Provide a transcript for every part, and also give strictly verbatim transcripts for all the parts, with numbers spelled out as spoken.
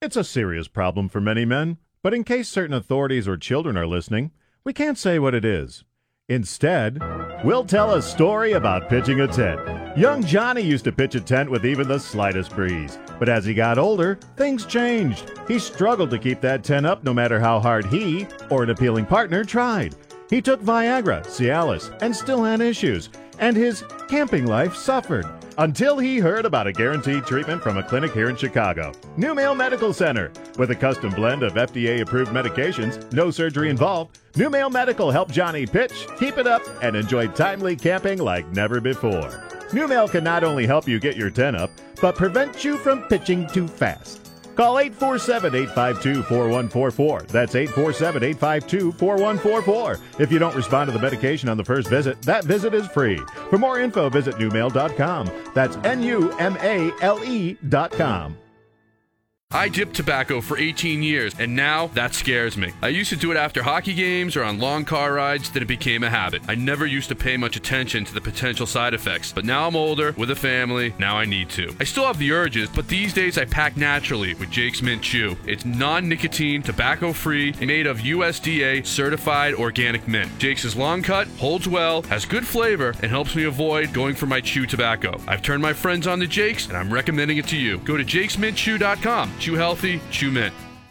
It's a serious problem for many men, but in case certain authorities or children are listening, we can't say what it is. Instead, we'll tell a story about pitching a tent. Young Johnny used to pitch a tent with even the slightest breeze. But as he got older, things changed. He struggled to keep that tent up no matter how hard he or an appealing partner tried. He took Viagra, Cialis, and still had issues. And his camping life suffered. Until he heard about a guaranteed treatment from a clinic here in Chicago, NuMale Medical Center. With a custom blend of F D A-approved medications, no surgery involved, NuMale Medical helped Johnny pitch, keep it up, and enjoy timely camping like never before. NuMale can not only help you get your tent up, but prevent you from pitching too fast. Call eight four seven, eight five two, four one four four. That's eight four seven, eight five two, four one four four. If you don't respond to the medication on the first visit, that visit is free. For more info, visit numale dot com. That's N U M A L E dot com. I dipped tobacco for eighteen years, and now that scares me. I used to do it after hockey games or on long car rides, then it became a habit. I never used to pay much attention to the potential side effects, but now I'm older, with a family, now I need to. I still have the urges, but these days I pack naturally with Jake's Mint Chew. It's non-nicotine, tobacco-free, and made of U S D A-certified organic mint. Jake's is long cut, holds well, has good flavor, and helps me avoid going for my chew tobacco. I've turned my friends on to Jake's, and I'm recommending it to you. Go to jakes mint chew dot com. Chew healthy, chew mint.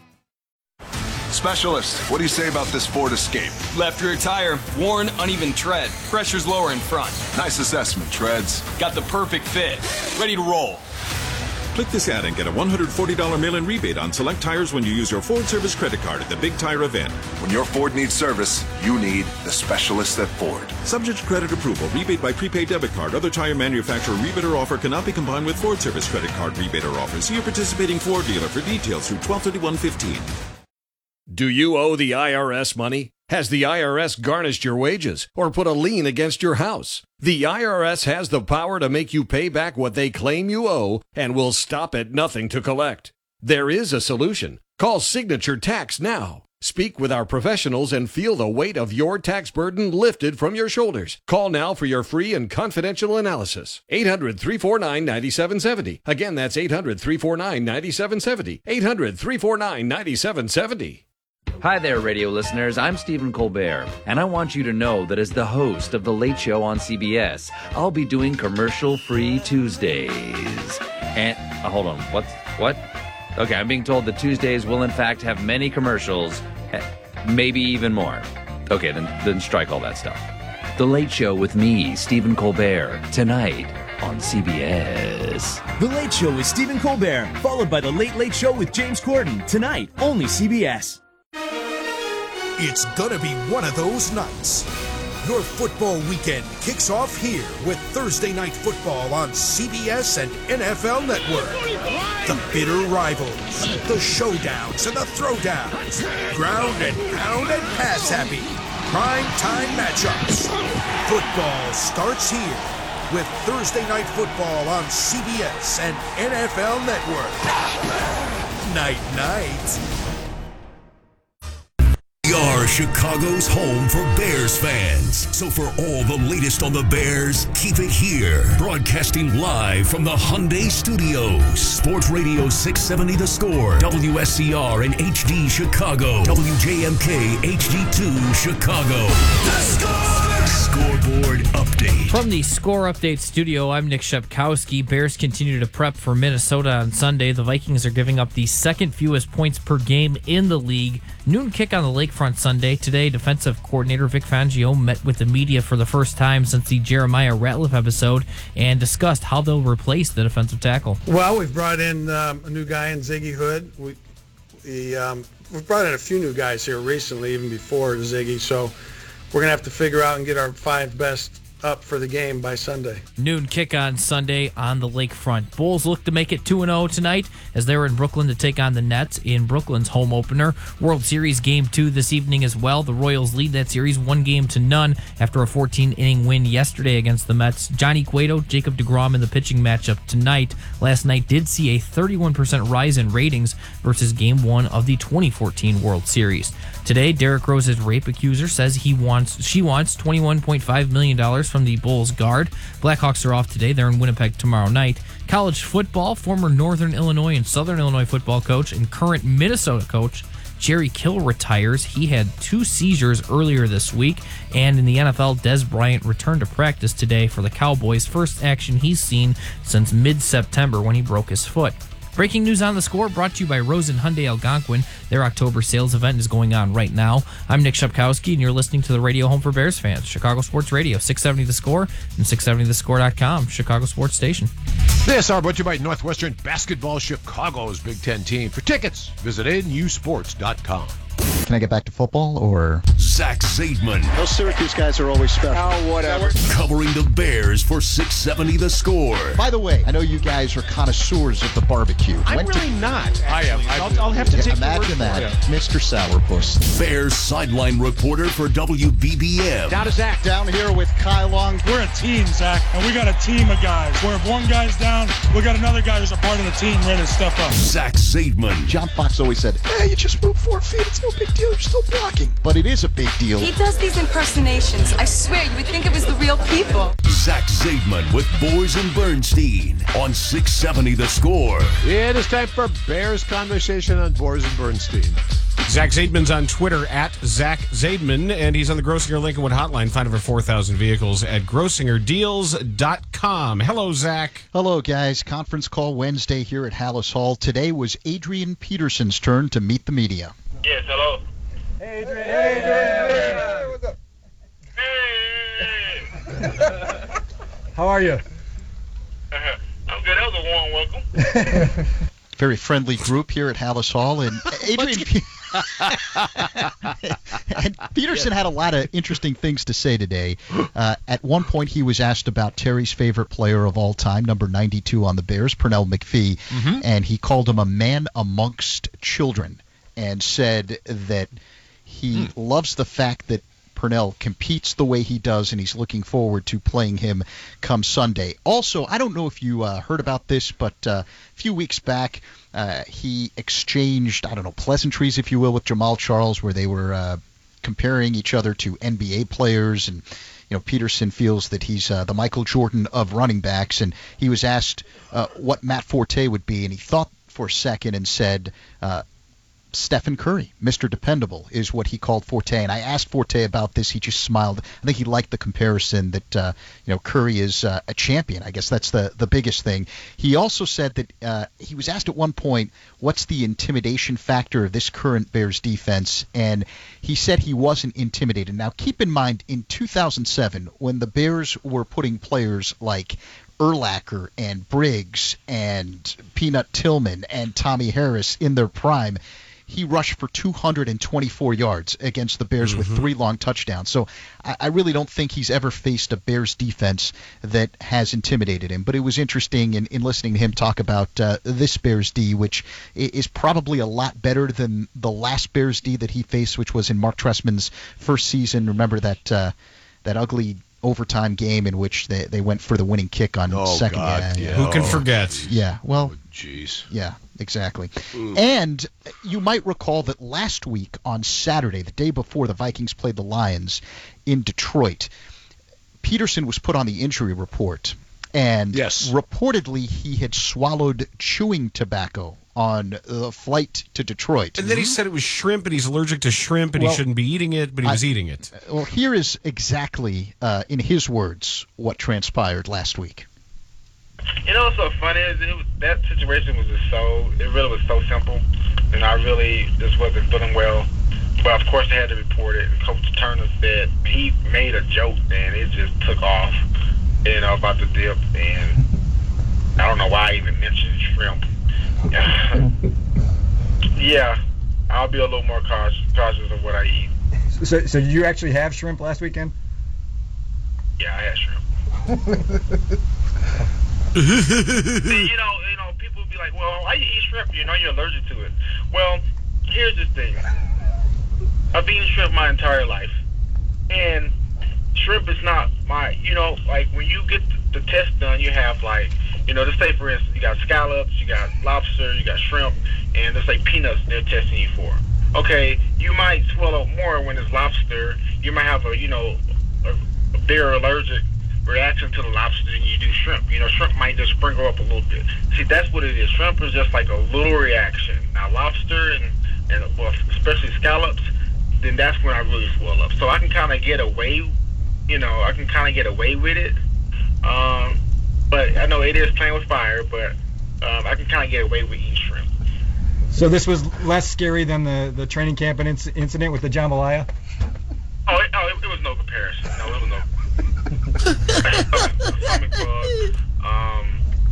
Specialist, what do you say about this Ford Escape? Left rear tire, worn, uneven tread. Pressure's lower in front. Nice assessment, treads. Got the perfect fit. Ready to roll. Click this ad and get a one hundred forty dollars mail-in rebate on select tires when you use your Ford Service credit card at the Big Tire event. When your Ford needs service, you need the specialist at Ford. Subject to credit approval. Rebate by prepaid debit card. Other tire manufacturer rebate or offer cannot be combined with Ford Service credit card rebate or offer. See your participating Ford dealer for details through twelve thirty-one fifteen. Do you owe the I R S money? Has the I R S garnished your wages or put a lien against your house? The I R S has the power to make you pay back what they claim you owe and will stop at nothing to collect. There is a solution. Call Signature Tax now. Speak with our professionals and feel the weight of your tax burden lifted from your shoulders. Call now for your free and confidential analysis. eight hundred, three four nine, nine seven seven zero. Again, that's eight hundred, three four nine, nine seven seven zero. eight hundred, three four nine, nine seven seven zero. Hi there, radio listeners. I'm Stephen Colbert, and I want you to know that as the host of The Late Show on C B S, I'll be doing commercial-free Tuesdays. And, uh, hold on, what's, what? Okay, I'm being told that Tuesdays will in fact have many commercials, maybe even more. Okay, then, then strike all that stuff. The Late Show with me, Stephen Colbert, tonight on C B S. The Late Show with Stephen Colbert, followed by The Late Late Show with James Corden, tonight, only C B S. It's gonna be one of those nights. Your football weekend kicks off here with Thursday Night Football on C B S and N F L Network. The bitter rivals, the showdowns and the throwdowns, ground and pound and pass happy, prime time matchups. Football starts here with Thursday Night Football on C B S and N F L Network. Night night. We are Chicago's home for Bears fans. So for all the latest on the Bears, keep it here. Broadcasting live from the Hyundai Studios. Sports Radio six seventy The Score. W S C R and H D Chicago. W J M K H D two Chicago. The Score! Scoreboard update. From the Score Update studio, I'm Nick Shepkowski. Bears continue to prep for Minnesota on Sunday. The Vikings are giving up the second fewest points per game in the league. Noon kick on the Lakefront Sunday. Today, defensive coordinator Vic Fangio met with the media for the first time since the Jeremiah Ratliff episode and discussed how they'll replace the defensive tackle. Well, we've brought in um, a new guy in Ziggy Hood. We, we, um, we've brought in a few new guys here recently, even before Ziggy, so we're going to have to figure out and get our five best up for the game by Sunday. Noon kick on Sunday on the Lakefront. Bulls look to make it two and oh tonight as they're in Brooklyn to take on the Nets in Brooklyn's home opener. World Series Game two this evening as well. The Royals lead that series one game to none after a fourteen-inning win yesterday against the Mets. Johnny Cueto, Jacob deGrom in the pitching matchup tonight. Last night did see a thirty-one percent rise in ratings versus Game one of the twenty fourteen World Series. Today, Derrick Rose's rape accuser says he wants she wants twenty-one point five million dollars from the Bulls guard. Blackhawks are off today. They're in Winnipeg tomorrow night. College football, former Northern Illinois and Southern Illinois football coach and current Minnesota coach Jerry Kill retires. He had two seizures earlier this week. And in the N F L, Dez Bryant returned to practice today for the Cowboys. First action he's seen since mid-September when he broke his foot. Breaking news on the score brought to you by Rosen Hyundai Algonquin. Their October sales event is going on right now. I'm Nick Shepkowski, and you're listening to the radio home for Bears fans, Chicago Sports Radio, six seventy The Score and six seventy the score dot com, Chicago Sports Station. This hour brought to you by Northwestern Basketball, Chicago's Big Ten team. For tickets, visit N U sports dot com. Can I get back to football, or? Zach Zaidman. Those Syracuse guys are always special. Oh, whatever. Covering the Bears for six seventy The Score. By the way, I know you guys are connoisseurs of the barbecue. I'm Went really to... not. I am. I'll, I'll have to yeah, take Imagine the word that. for it. Mister Sourpuss. Bears sideline reporter for W B B M. Down to Zach. Down here with Kai Long. We're a team, Zach, and we got a team of guys. Where if one guy's down, we got another guy who's a part of the team ready to step up. Zach Zaidman. John Fox always said, hey, you just moved four feet. It's no big deal. You're still blocking. But it is a big deal. He does these impersonations. I swear, you would think it was the real people. Zach Zaidman with Boers and Bernstein on six seventy The Score. Yeah, it is time for Bears conversation on Boers and Bernstein. Zach Zaidman's on Twitter at Zach Zaidman, and he's on the Grossinger Lincolnwood hotline. Find over four thousand vehicles at grossinger deals dot com. Hello, Zach. Hello, guys. Conference call Wednesday here at Hallis Hall. Today was Adrian Peterson's turn to meet the media. Yes, hello. Hey, Adrian. Hey, Adrian. Hey, what's up? Hey. How are you? Uh-huh. I'm good. That was a warm welcome. Very friendly group here at Hallis Hall, and Adrian Pe- and Peterson had a lot of interesting things to say today. Uh, at one point, he was asked about Terry's favorite player of all time, number ninety-two on the Bears, Pernell McPhee, mm-hmm. and he called him a man amongst children, and said that he mm. loves the fact that Pernell competes the way he does, and he's looking forward to playing him come Sunday. Also, I don't know if you uh, heard about this, but uh, a few weeks back, uh, he exchanged, I don't know, pleasantries, if you will, with Jamal Charles, where they were uh, comparing each other to N B A players, and you know, Peterson feels that he's uh, the Michael Jordan of running backs, and he was asked uh, what Matt Forte would be, and he thought for a second and said, uh, Stephen Curry, Mister Dependable, is what he called Forte. And I asked Forte about this. He just smiled. I think he liked the comparison that, uh, you know, Curry is uh, a champion. I guess that's the, the biggest thing. He also said that uh, he was asked at one point, what's the intimidation factor of this current Bears defense? And he said he wasn't intimidated. Now, keep in mind, in two thousand seven, when the Bears were putting players like Urlacher and Briggs and Peanut Tillman and Tommy Harris in their prime, he rushed for two hundred twenty-four yards against the Bears mm-hmm. with three long touchdowns. So I, I really don't think he's ever faced a Bears defense that has intimidated him. But it was interesting in, in listening to him talk about uh, this Bears D, which is probably a lot better than the last Bears D that he faced, which was in Mark Trestman's first season. Remember that uh, that ugly overtime game in which they, they went for the winning kick on oh, second. God, yeah, yeah. Who can forget? Yeah, well, jeez. Oh, yeah, exactly. Mm. And you might recall that last week on Saturday, the day before the Vikings played the Lions in Detroit, Peterson was put on the injury report. And yes. reportedly he had swallowed chewing tobacco on the flight to Detroit. And then he said it was shrimp, and he's allergic to shrimp, and well, he shouldn't be eating it, but he I, was eating it. Well, here is exactly, uh, in his words, what transpired last week. You know what's so funny is it was, that situation was just so, it really was so simple, and I really just wasn't feeling well. But of course they had to report it, and Coach Turner said he made a joke, and it just took off, you know, about the dip, and I don't know why I even mentioned shrimp. Yeah, I'll be a little more cautious, cautious of what I eat. So, so did you actually have shrimp last weekend? Yeah, I had shrimp. See, you know, you know, people be like, "Well, why you eat shrimp? You know, you're allergic to it." Well, here's the thing: I've eaten shrimp my entire life, and shrimp is not my, you know, like when you get the test done, you have like. You know, let's say, for instance, you got scallops, you got lobster, you got shrimp, and let's say peanuts they're testing you for. Okay, you might swallow more when it's lobster. You might have a, you know, a, a bigger allergic reaction to the lobster than you do shrimp. You know, shrimp might just sprinkle up a little bit. See, that's what it is. Shrimp is just like a little reaction. Now, lobster and, and well, especially scallops, then that's when I really swell up. So I can kind of get away, you know, I can kind of get away with it. Um, but I know it is playing with fire, but um, I can kind of get away with eating shrimp. So this was less scary than the, the training camp inc- incident with the jambalaya? Oh, it, oh, it, it was no comparison. No, it was no. Stomach bug, um,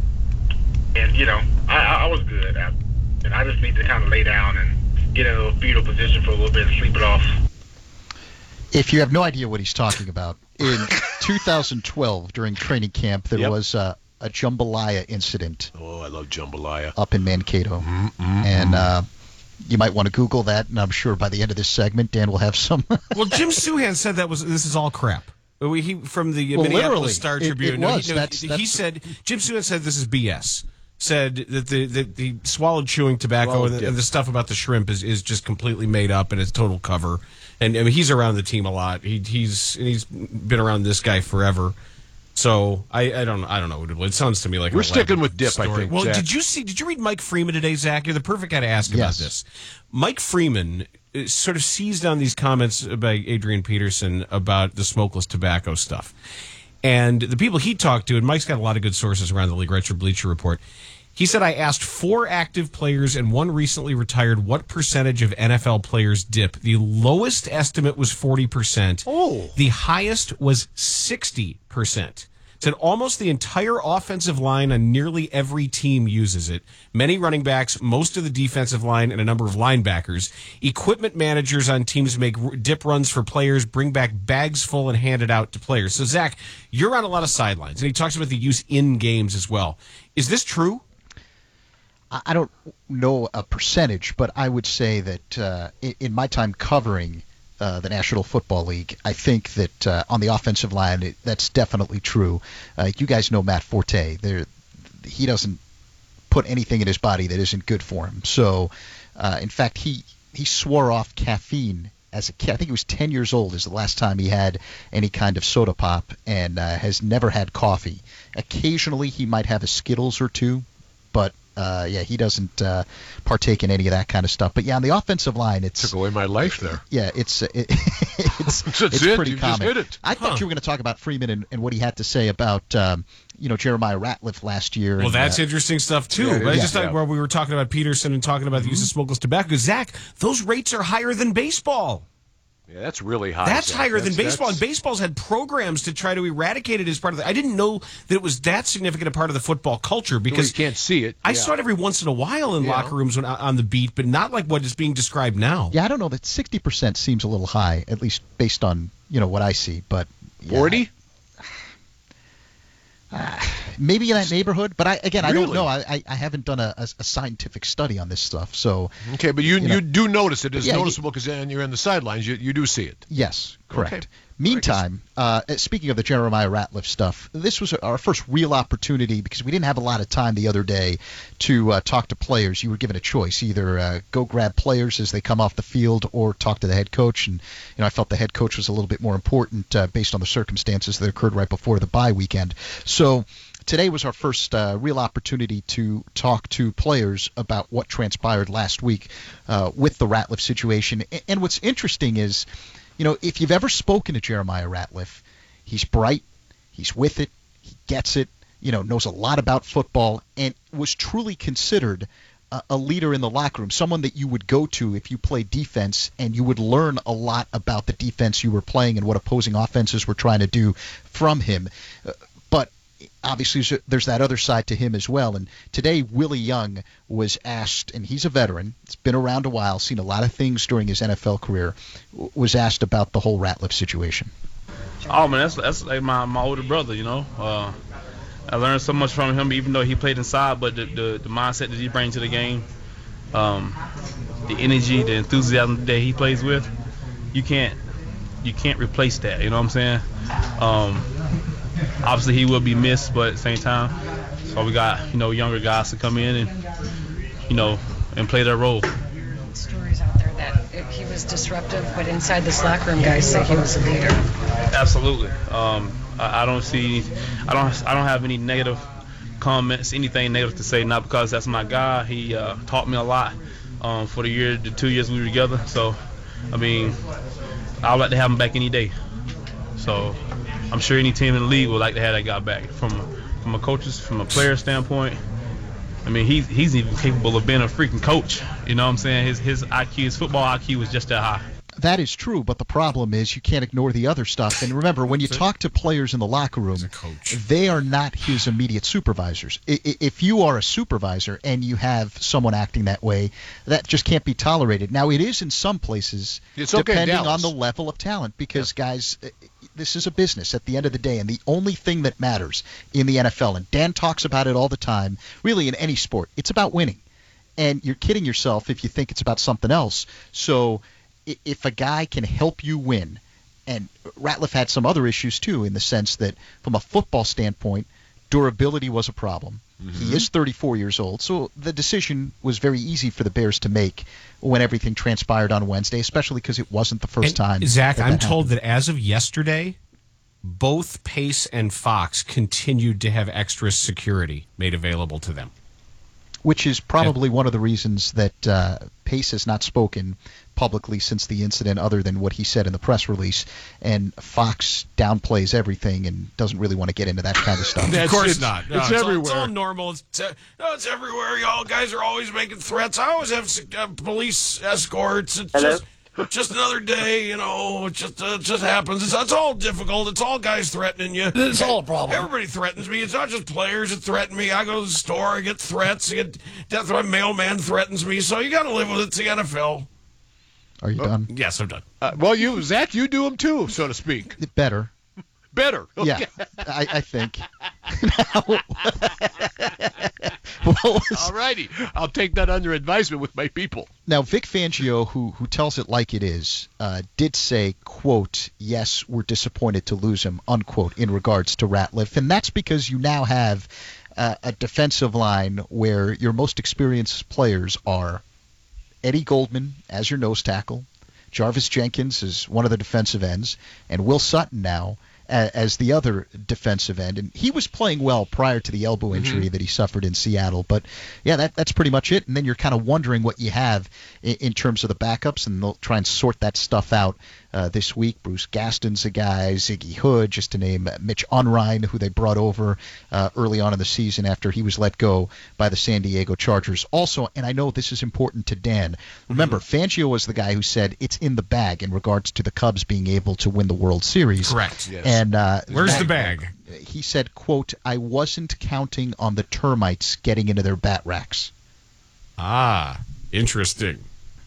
and you know, I, I was good, I, and I just need to kind of lay down and get in a fetal position for a little bit and sleep it off. If you have no idea what he's talking about, in two thousand twelve during training camp, there Yep. was uh, a jambalaya incident. Oh, I love jambalaya. Up in Mankato, Mm-hmm. and uh, you might want to Google that, and I'm sure by the end of this segment, Dan will have some. Well, Jim Souhan said that was this is all crap. We, he, from the Well, Minneapolis literally, Star it- Tribune. it No, was. he, no, That's- he, that's- said Jim Souhan said this is B S. Said that the that he swallowed chewing tobacco Swallowed and, the, dip. and the stuff about the shrimp is, is just completely made up and it's total cover. And I mean, he's around the team a lot. He, he's and he's been around this guy forever. So I, I don't I don't know what it, it sounds to me like We're an sticking elaborate with dip, I story. think, Well, Zach. did you see? Did you read Mike Freeman today, Zach? You're the perfect guy to ask Yes. about this. Mike Freeman uh, sort of seized on these comments by Adrian Peterson about the smokeless tobacco stuff, and the people he talked to, and Mike's got a lot of good sources around the league. Retro Bleacher Report. He said, I asked four active players and one recently retired what percentage of N F L players dip. The lowest estimate was forty percent. Oh. The highest was sixty percent. Said almost the entire offensive line on nearly every team uses it. Many running backs, most of the defensive line, and a number of linebackers. Equipment managers on teams make r- dip runs for players, bring back bags full and hand it out to players. So, Zach, you're on a lot of sidelines, and he talks about the use in games as well. Is this true? I I don't know a percentage, but I would say that uh, in, in my time covering uh, the National Football League, I think that uh, on the offensive line, it, that's definitely true. Uh, you guys know Matt Forte. There, he doesn't put anything in his body that isn't good for him. So, uh, in fact, he, he swore off caffeine as a kid. I think he was ten years old is the last time he had any kind of soda pop, and uh, has never had coffee. Occasionally, he might have a Skittles or two, but uh, yeah, he doesn't uh, partake in any of that kind of stuff. But yeah, on the offensive line, it's Took away my life there. yeah, it's it, it's That's it's it. pretty You just common. hit it. I thought Huh. you were going to talk about Freeman and, and what he had to say about um, you know Jeremiah Ratliff last year. Well, and, that's uh, interesting stuff, too. Yeah, it I is. just thought Yeah. where we were talking about Peterson and talking about the use of smokeless tobacco. Zach, those rates are higher than baseball. Yeah, that's really high. That's Zach. higher than That's- baseball, that's- and baseball's had programs to try to eradicate it as part of the. I didn't know that it was that significant a part of the football culture because you can't see it. I Yeah. saw it every once in a while in Yeah. locker rooms when, on the beat, but not like what is being described now. Yeah, I don't know. That sixty percent seems a little high, at least based on you know what I see. But yeah, forty? Uh, maybe in that neighborhood, but I again I don't Really? know. I, I, I haven't done a, a, a scientific study on this stuff, so Okay, but you You you, know. do notice it. It's Yeah, you- noticeable because you're in the sidelines. You you do see it. yes, correct. Okay. Meantime, uh, speaking of the Jeremiah Ratliff stuff, this was our first real opportunity because we didn't have a lot of time the other day to uh, talk to players. You were given a choice: either uh, go grab players as they come off the field, or talk to the head coach. And you know, I felt the head coach was a little bit more important uh, based on the circumstances that occurred right before the bye weekend. So. Today was our first uh, real opportunity to talk to players about what transpired last week uh, with the Ratliff situation. A- And what's interesting is, you know, if you've ever spoken to Jeremiah Ratliff, he's bright, he's with it, he gets it, you know, knows a lot about football, and was truly considered a, a leader in the locker room, someone that you would go to if you played defense, and you would learn a lot about the defense you were playing and what opposing offenses were trying to do from him. Uh, but obviously there's that other side to him as well. And today Willie Young was asked, and he's a veteran, it's been around a while, seen a lot of things during his N F L career, w- was asked about the whole Ratliff situation. Oh man, that's that's like my, my older brother, you know. Uh, I learned so much from him, even though he played inside, but the the, the mindset that he brings to the game, um, the energy, the enthusiasm that he plays with, you can't you can't replace that. You know what I'm saying? Um, obviously he will be missed, but at the same time, so we got you know younger guys to come in and you know and play their role. Stories out there that it, he was disruptive, but inside this locker room, guys say he was a leader. Absolutely. Um, I, I don't see, I don't, I don't have any negative comments, anything negative to say. Not because that's my guy. He uh, taught me a lot um, for the year, the two years we were together. So, I mean, I would like to have him back any day. So, I'm sure any team in the league would like to have that guy back. From from a coach's, from a player standpoint, I mean, he's he's even capable of being a freaking coach. You know what I'm saying? His his I Q, his football I Q is just that high. That is true, but the problem is you can't ignore the other stuff. And remember, when you talk to players in the locker room, they are not his immediate supervisors. If you are a supervisor and you have someone acting that way, that just can't be tolerated. Now, it is in some places, it's okay, depending Dallas. on the level of talent, because, yeah. guys, this is a business at the end of the day, and the only thing that matters in the N F L, and Dan talks about it all the time, really in any sport, it's about winning. And you're kidding yourself if you think it's about something else. So if a guy can help you win, and Ratliff had some other issues too, in the sense that from a football standpoint, durability was a problem. Mm-hmm. He is thirty-four years old, so the decision was very easy for the Bears to make when everything transpired on Wednesday, especially because it wasn't the first and time. Zach, that I'm that told happened. that as of yesterday, both Pace and Fox continued to have extra security made available to them. Which is probably one of the reasons that uh, Pace has not spoken publicly since the incident, other than what he said in the press release. And Fox downplays everything and doesn't really want to get into that kind of stuff. Of course it's, not. No, it's, it's everywhere. All, it's all normal. It's, uh, no, it's everywhere. Y'all guys are always making threats. I always have uh, police escorts. It's Hello? just just another day, you know. It just uh, it just happens. It's, it's all difficult. It's all guys threatening you. It's all a problem. Everybody threatens me. It's not just players that threaten me. I go to the store. I get threats. I get death threat. Mailman threatens me. So you got to live with it. It's the N F L. Are you Oh, done? Yes, I'm done. Uh, well, you, Zach, you do them too, so to speak. Better. Better. Okay. Yeah, I, I think. Well, all righty. I'll take that under advisement with my people. Now, Vic Fangio, who who tells it like it is, uh, did say, quote, yes, we're disappointed to lose him, unquote, in regards to Ratliff. And that's because you now have uh, a defensive line where your most experienced players are Eddie Goldman as your nose tackle, Jarvis Jenkins is one of the defensive ends, and Will Sutton now as the other defensive end. And he was playing well prior to the elbow injury mm-hmm. that he suffered in Seattle. But, yeah, that, that's pretty much it. And then you're kind of wondering what you have in, in terms of the backups, and they'll try and sort that stuff out uh, this week. Bruce Gaston's a guy, Ziggy Hood, just to name Mitch Unrein, who they brought over uh, early on in the season after he was let go by the San Diego Chargers. Also, and I know this is important to Dan, remember, mm-hmm. Fangio was the guy who said it's in the bag in regards to the Cubs being able to win the World Series. Correct, yes. And uh, where's that, the bag? He said, quote, I wasn't counting on the termites getting into their bat racks. Ah, interesting.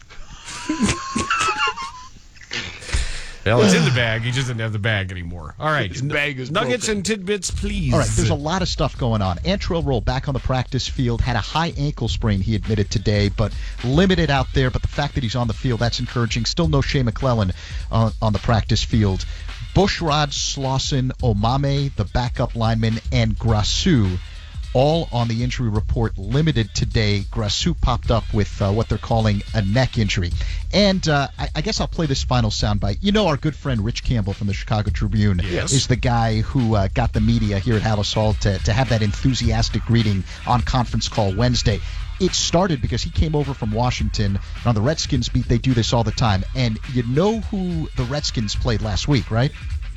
Well, it's in the bag. He just didn't have the bag anymore. All right. His bag is Nuggets broken. and tidbits, please. All right, there's a lot of stuff going on. Antrell Roll back on the practice field, had a high ankle sprain, he admitted today, but limited out there. But the fact that he's on the field, that's encouraging. Still no Shea McClellan on, on the practice field. Bushrod, Slauson, Omame, the backup lineman, and Grasu, all on the injury report, limited today. Grasu popped up with uh, what they're calling a neck injury. And uh, I, I guess I'll play this final soundbite. You know our good friend Rich Campbell from the Chicago Tribune yes. is the guy who uh, got the media here at Halas Hall to, to have that enthusiastic greeting on conference call Wednesday. It started because he came over from Washington. And on the Redskins beat, they do this all the time. And you know who the Redskins played last week, right?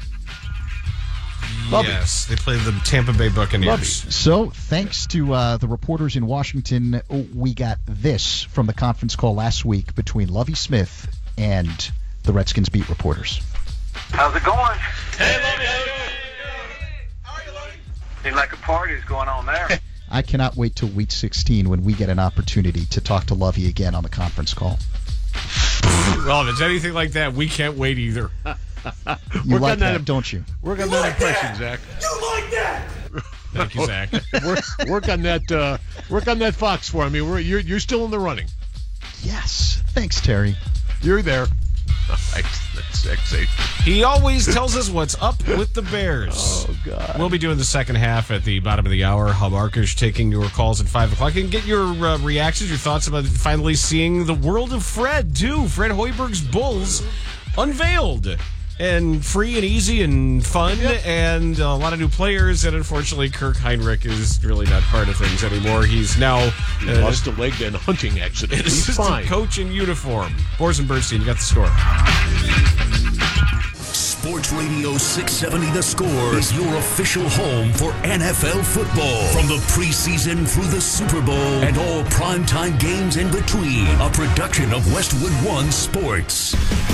Yes, they played the Tampa Bay Buccaneers. So, thanks to uh, the reporters in Washington, we got this from the conference call last week between Lovie Smith and the Redskins beat reporters. How's it going? Hey, Lovie, how you doing? How are you, Lovie? Seems like a party's going on there. I cannot wait till week sixteen when we get an opportunity to talk to Lovie again on the conference call. Well, if it's anything like that, we can't wait either. You work like on that, that, don't you? Work on You that like impression, that? Zach. You like that? Thank you, Zach. work, work on that. Uh, work on that Fox for me. We're, you're you're still in the running. Yes. Thanks, Terry. You're there. Thanks, Zach Zaidman. He always tells us what's up with the Bears. Oh, God. We'll be doing the second half at the bottom of the hour. Hub Arkish taking your calls at five o'clock. And get your uh, reactions, your thoughts about finally seeing the world of Fred, too. Fred Hoiberg's Bulls unveiled and free and easy and fun, yep. and a lot of new players. And unfortunately, Kirk Heinrich is really not part of things anymore. He's now he uh, lost a leg in a hunting accident. He's assistant fine. Coach in uniform. Boers and Bernstein, you got the score. Sports Radio six seventy The Score is your official home for N F L football. From the preseason through the Super Bowl and all primetime games in between. A production of Westwood One Sports.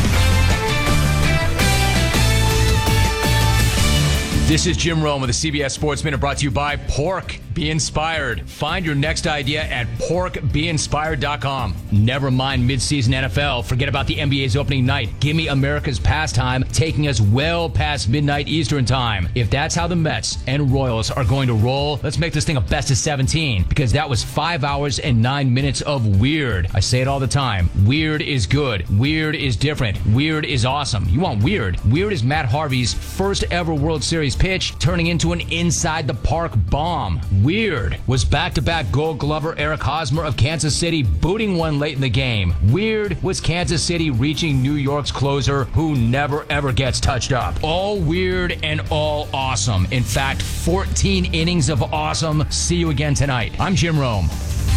This is Jim Rome with the C B S Sports Minute, brought to you by Pork. Be inspired. Find your next idea at pork be inspired dot com. Never mind midseason N F L. Forget about the N B A's opening night. Give me America's pastime, taking us well past midnight Eastern time. If that's how the Mets and Royals are going to roll, let's make this thing a best of seventeen, because that was five hours and nine minutes of weird. I say it all the time. Weird is good. Weird is different. Weird is awesome. You want weird? Weird is Matt Harvey's first ever World Series pitch turning into an inside the park bomb. Weird was back-to-back Gold Glover Eric Hosmer of Kansas City booting one late in the game. Weird was Kansas City reaching New York's closer, who never ever gets touched up. All weird and all awesome. In fact, fourteen innings of awesome. See you again tonight. I'm Jim Rome.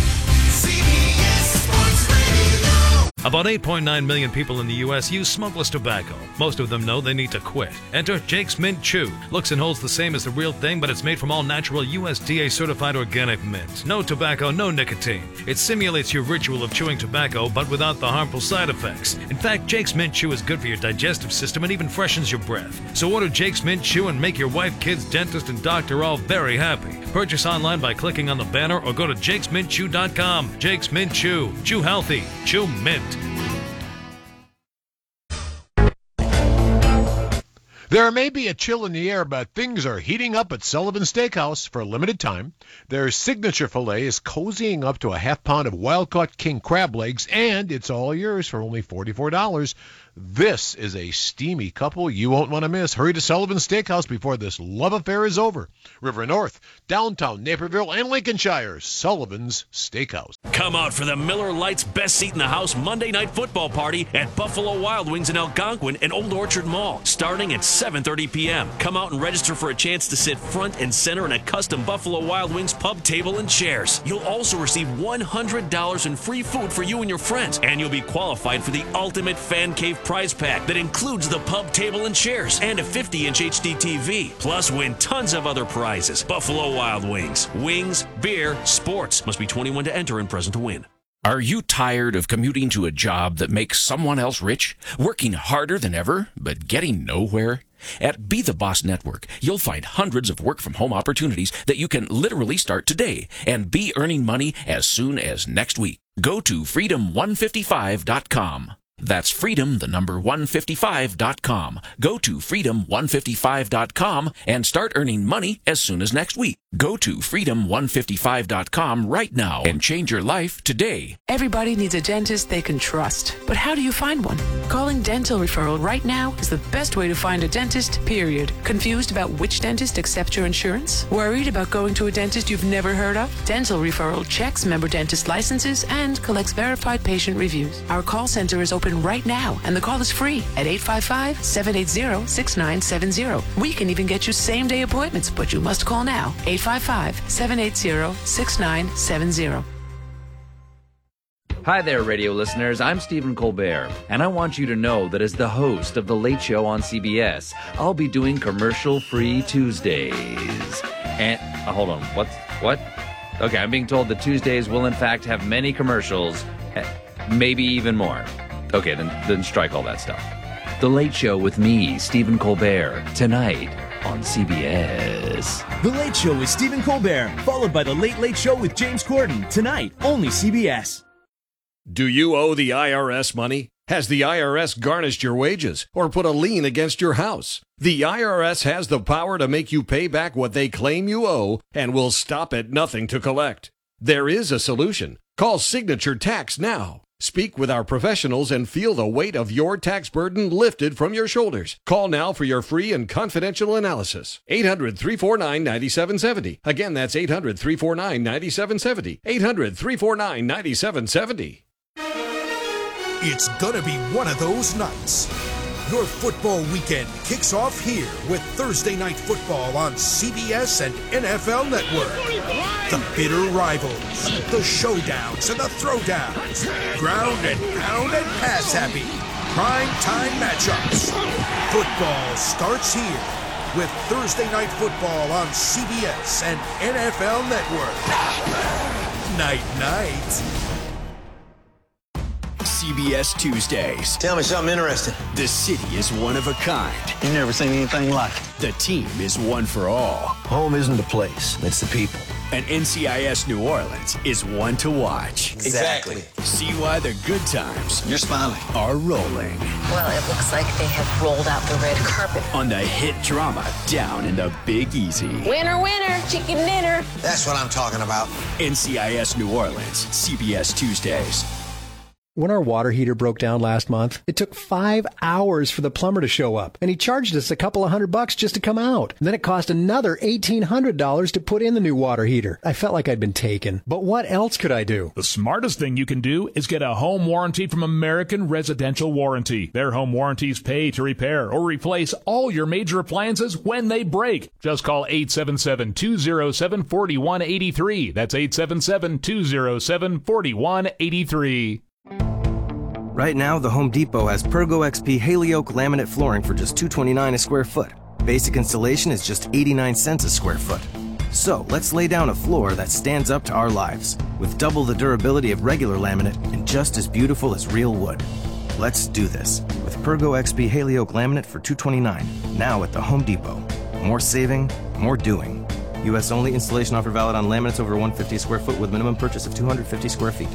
About eight point nine million people in the U S use smokeless tobacco. Most of them know they need to quit. Enter Jake's Mint Chew. Looks and holds the same as the real thing, but it's made from all natural U S D A-certified organic mint. No tobacco, no nicotine. It simulates your ritual of chewing tobacco, but without the harmful side effects. In fact, Jake's Mint Chew is good for your digestive system and even freshens your breath. So order Jake's Mint Chew and make your wife, kids, dentist, and doctor all very happy. Purchase online by clicking on the banner or go to jakes mint chew dot com. Jake's Mint Chew. Chew healthy. Chew mint. There may be a chill in the air, but things are heating up at Sullivan Steakhouse for a limited time. Their signature filet is cozying up to a half pound of wild-caught king crab legs, and it's all yours for only forty-four dollars. This is a steamy couple you won't want to miss. Hurry to Sullivan Steakhouse before this love affair is over. River North, downtown Naperville, and Lincolnshire. Sullivan's Steakhouse. Come out for the Miller Lite's Best Seat in the House Monday night football party at Buffalo Wild Wings in Algonquin and Old Orchard Mall, starting at seven thirty p.m. Come out and register for a chance to sit front and center in a custom Buffalo Wild Wings pub table and chairs. You'll also receive one hundred dollars in free food for you and your friends, and you'll be qualified for the ultimate fan cave prize pack that includes the pub table and chairs and a fifty inch H D T V. Plus, win tons of other prizes. Buffalo Wild Wings. Wings, beer, sports. Must be twenty-one to enter and present to win. Are you tired of commuting to a job that makes someone else rich? Working harder than ever, but getting nowhere? At Be The Boss Network, you'll find hundreds of work-from-home opportunities that you can literally start today and be earning money as soon as next week. Go to freedom one fifty-five dot com. That's freedom, the number one fifty-five dot com. Go to freedom one fifty-five dot com and start earning money as soon as next week. Go to freedom one fifty-five dot com right now and change your life today. Everybody needs a dentist they can trust. But how do you find one? Calling Dental Referral right now is the best way to find a dentist, period. Confused about which dentist accepts your insurance? Worried about going to a dentist you've never heard of? Dental Referral checks member dentist licenses and collects verified patient reviews. Our call center is open right now, and the call is free at eight five five, seven eight zero, six nine seven zero. We can even get you same-day appointments, but you must call now. eight five five, seven eight zero, six nine seven zero. Hi there, radio listeners. I'm Stephen Colbert, and I want you to know that as the host of The Late Show on C B S, I'll be doing commercial-free Tuesdays. And, uh, hold on, what's, what? Okay, I'm being told that Tuesdays will in fact have many commercials, maybe even more. Okay, then, then strike all that stuff. The Late Show with me, Stephen Colbert, tonight on C B S. The Late Show with Stephen Colbert, followed by The Late Late Show with James Corden, tonight, only C B S. Do you owe the I R S money? Has the I R S garnished your wages or put a lien against your house? The I R S has the power to make you pay back what they claim you owe and will stop at nothing to collect. There is a solution. Call Signature Tax now. Speak with our professionals and feel the weight of your tax burden lifted from your shoulders. Call now for your free and confidential analysis. eight hundred, three four nine, nine seven seven zero. Again, that's eight hundred, three four nine, nine seven seven zero. eight hundred, three four nine, nine seven seven zero. It's gonna be one of those nights. Your football weekend kicks off here with Thursday Night Football on C B S and N F L Network. The bitter rivals, the showdowns and the throwdowns, ground and pound and pass happy, prime time matchups. Football starts here with Thursday Night Football on C B S and N F L Network. Night, night. C B S Tuesdays. Tell me something interesting. The city is one of a kind. You've never seen anything like it. The team is one for all. Home isn't the place, it's the people. And N C I S New Orleans is one to watch. Exactly. See why the good times You're smiling. are rolling. Well, it looks like they have rolled out the red carpet. On the hit drama Down in the Big Easy. Winner, winner, chicken dinner. That's what I'm talking about. N C I S New Orleans, C B S Tuesdays. When our water heater broke down last month, it took five hours for the plumber to show up, and he charged us a couple of hundred bucks just to come out. And then it cost another eighteen hundred dollars to put in the new water heater. I felt like I'd been taken. But what else could I do? The smartest thing you can do is get a home warranty from American Residential Warranty. Their home warranties pay to repair or replace all your major appliances when they break. Just call eight seven seven, two oh seven, four one eight three. That's eight seven seven, two oh seven, four one eight three. Right now, the Home Depot has Pergo X P Haley-Oak laminate flooring for just two hundred twenty-nine dollars a square foot. Basic installation is just eighty-nine cents a square foot. So let's lay down a floor that stands up to our lives, with double the durability of regular laminate and just as beautiful as real wood. Let's do this with Pergo X P Haley-Oak laminate for two hundred twenty-nine dollars, now at the Home Depot. More saving, more doing. U S only. Installation offer valid on laminates over one hundred fifty square foot with minimum purchase of two hundred fifty square feet.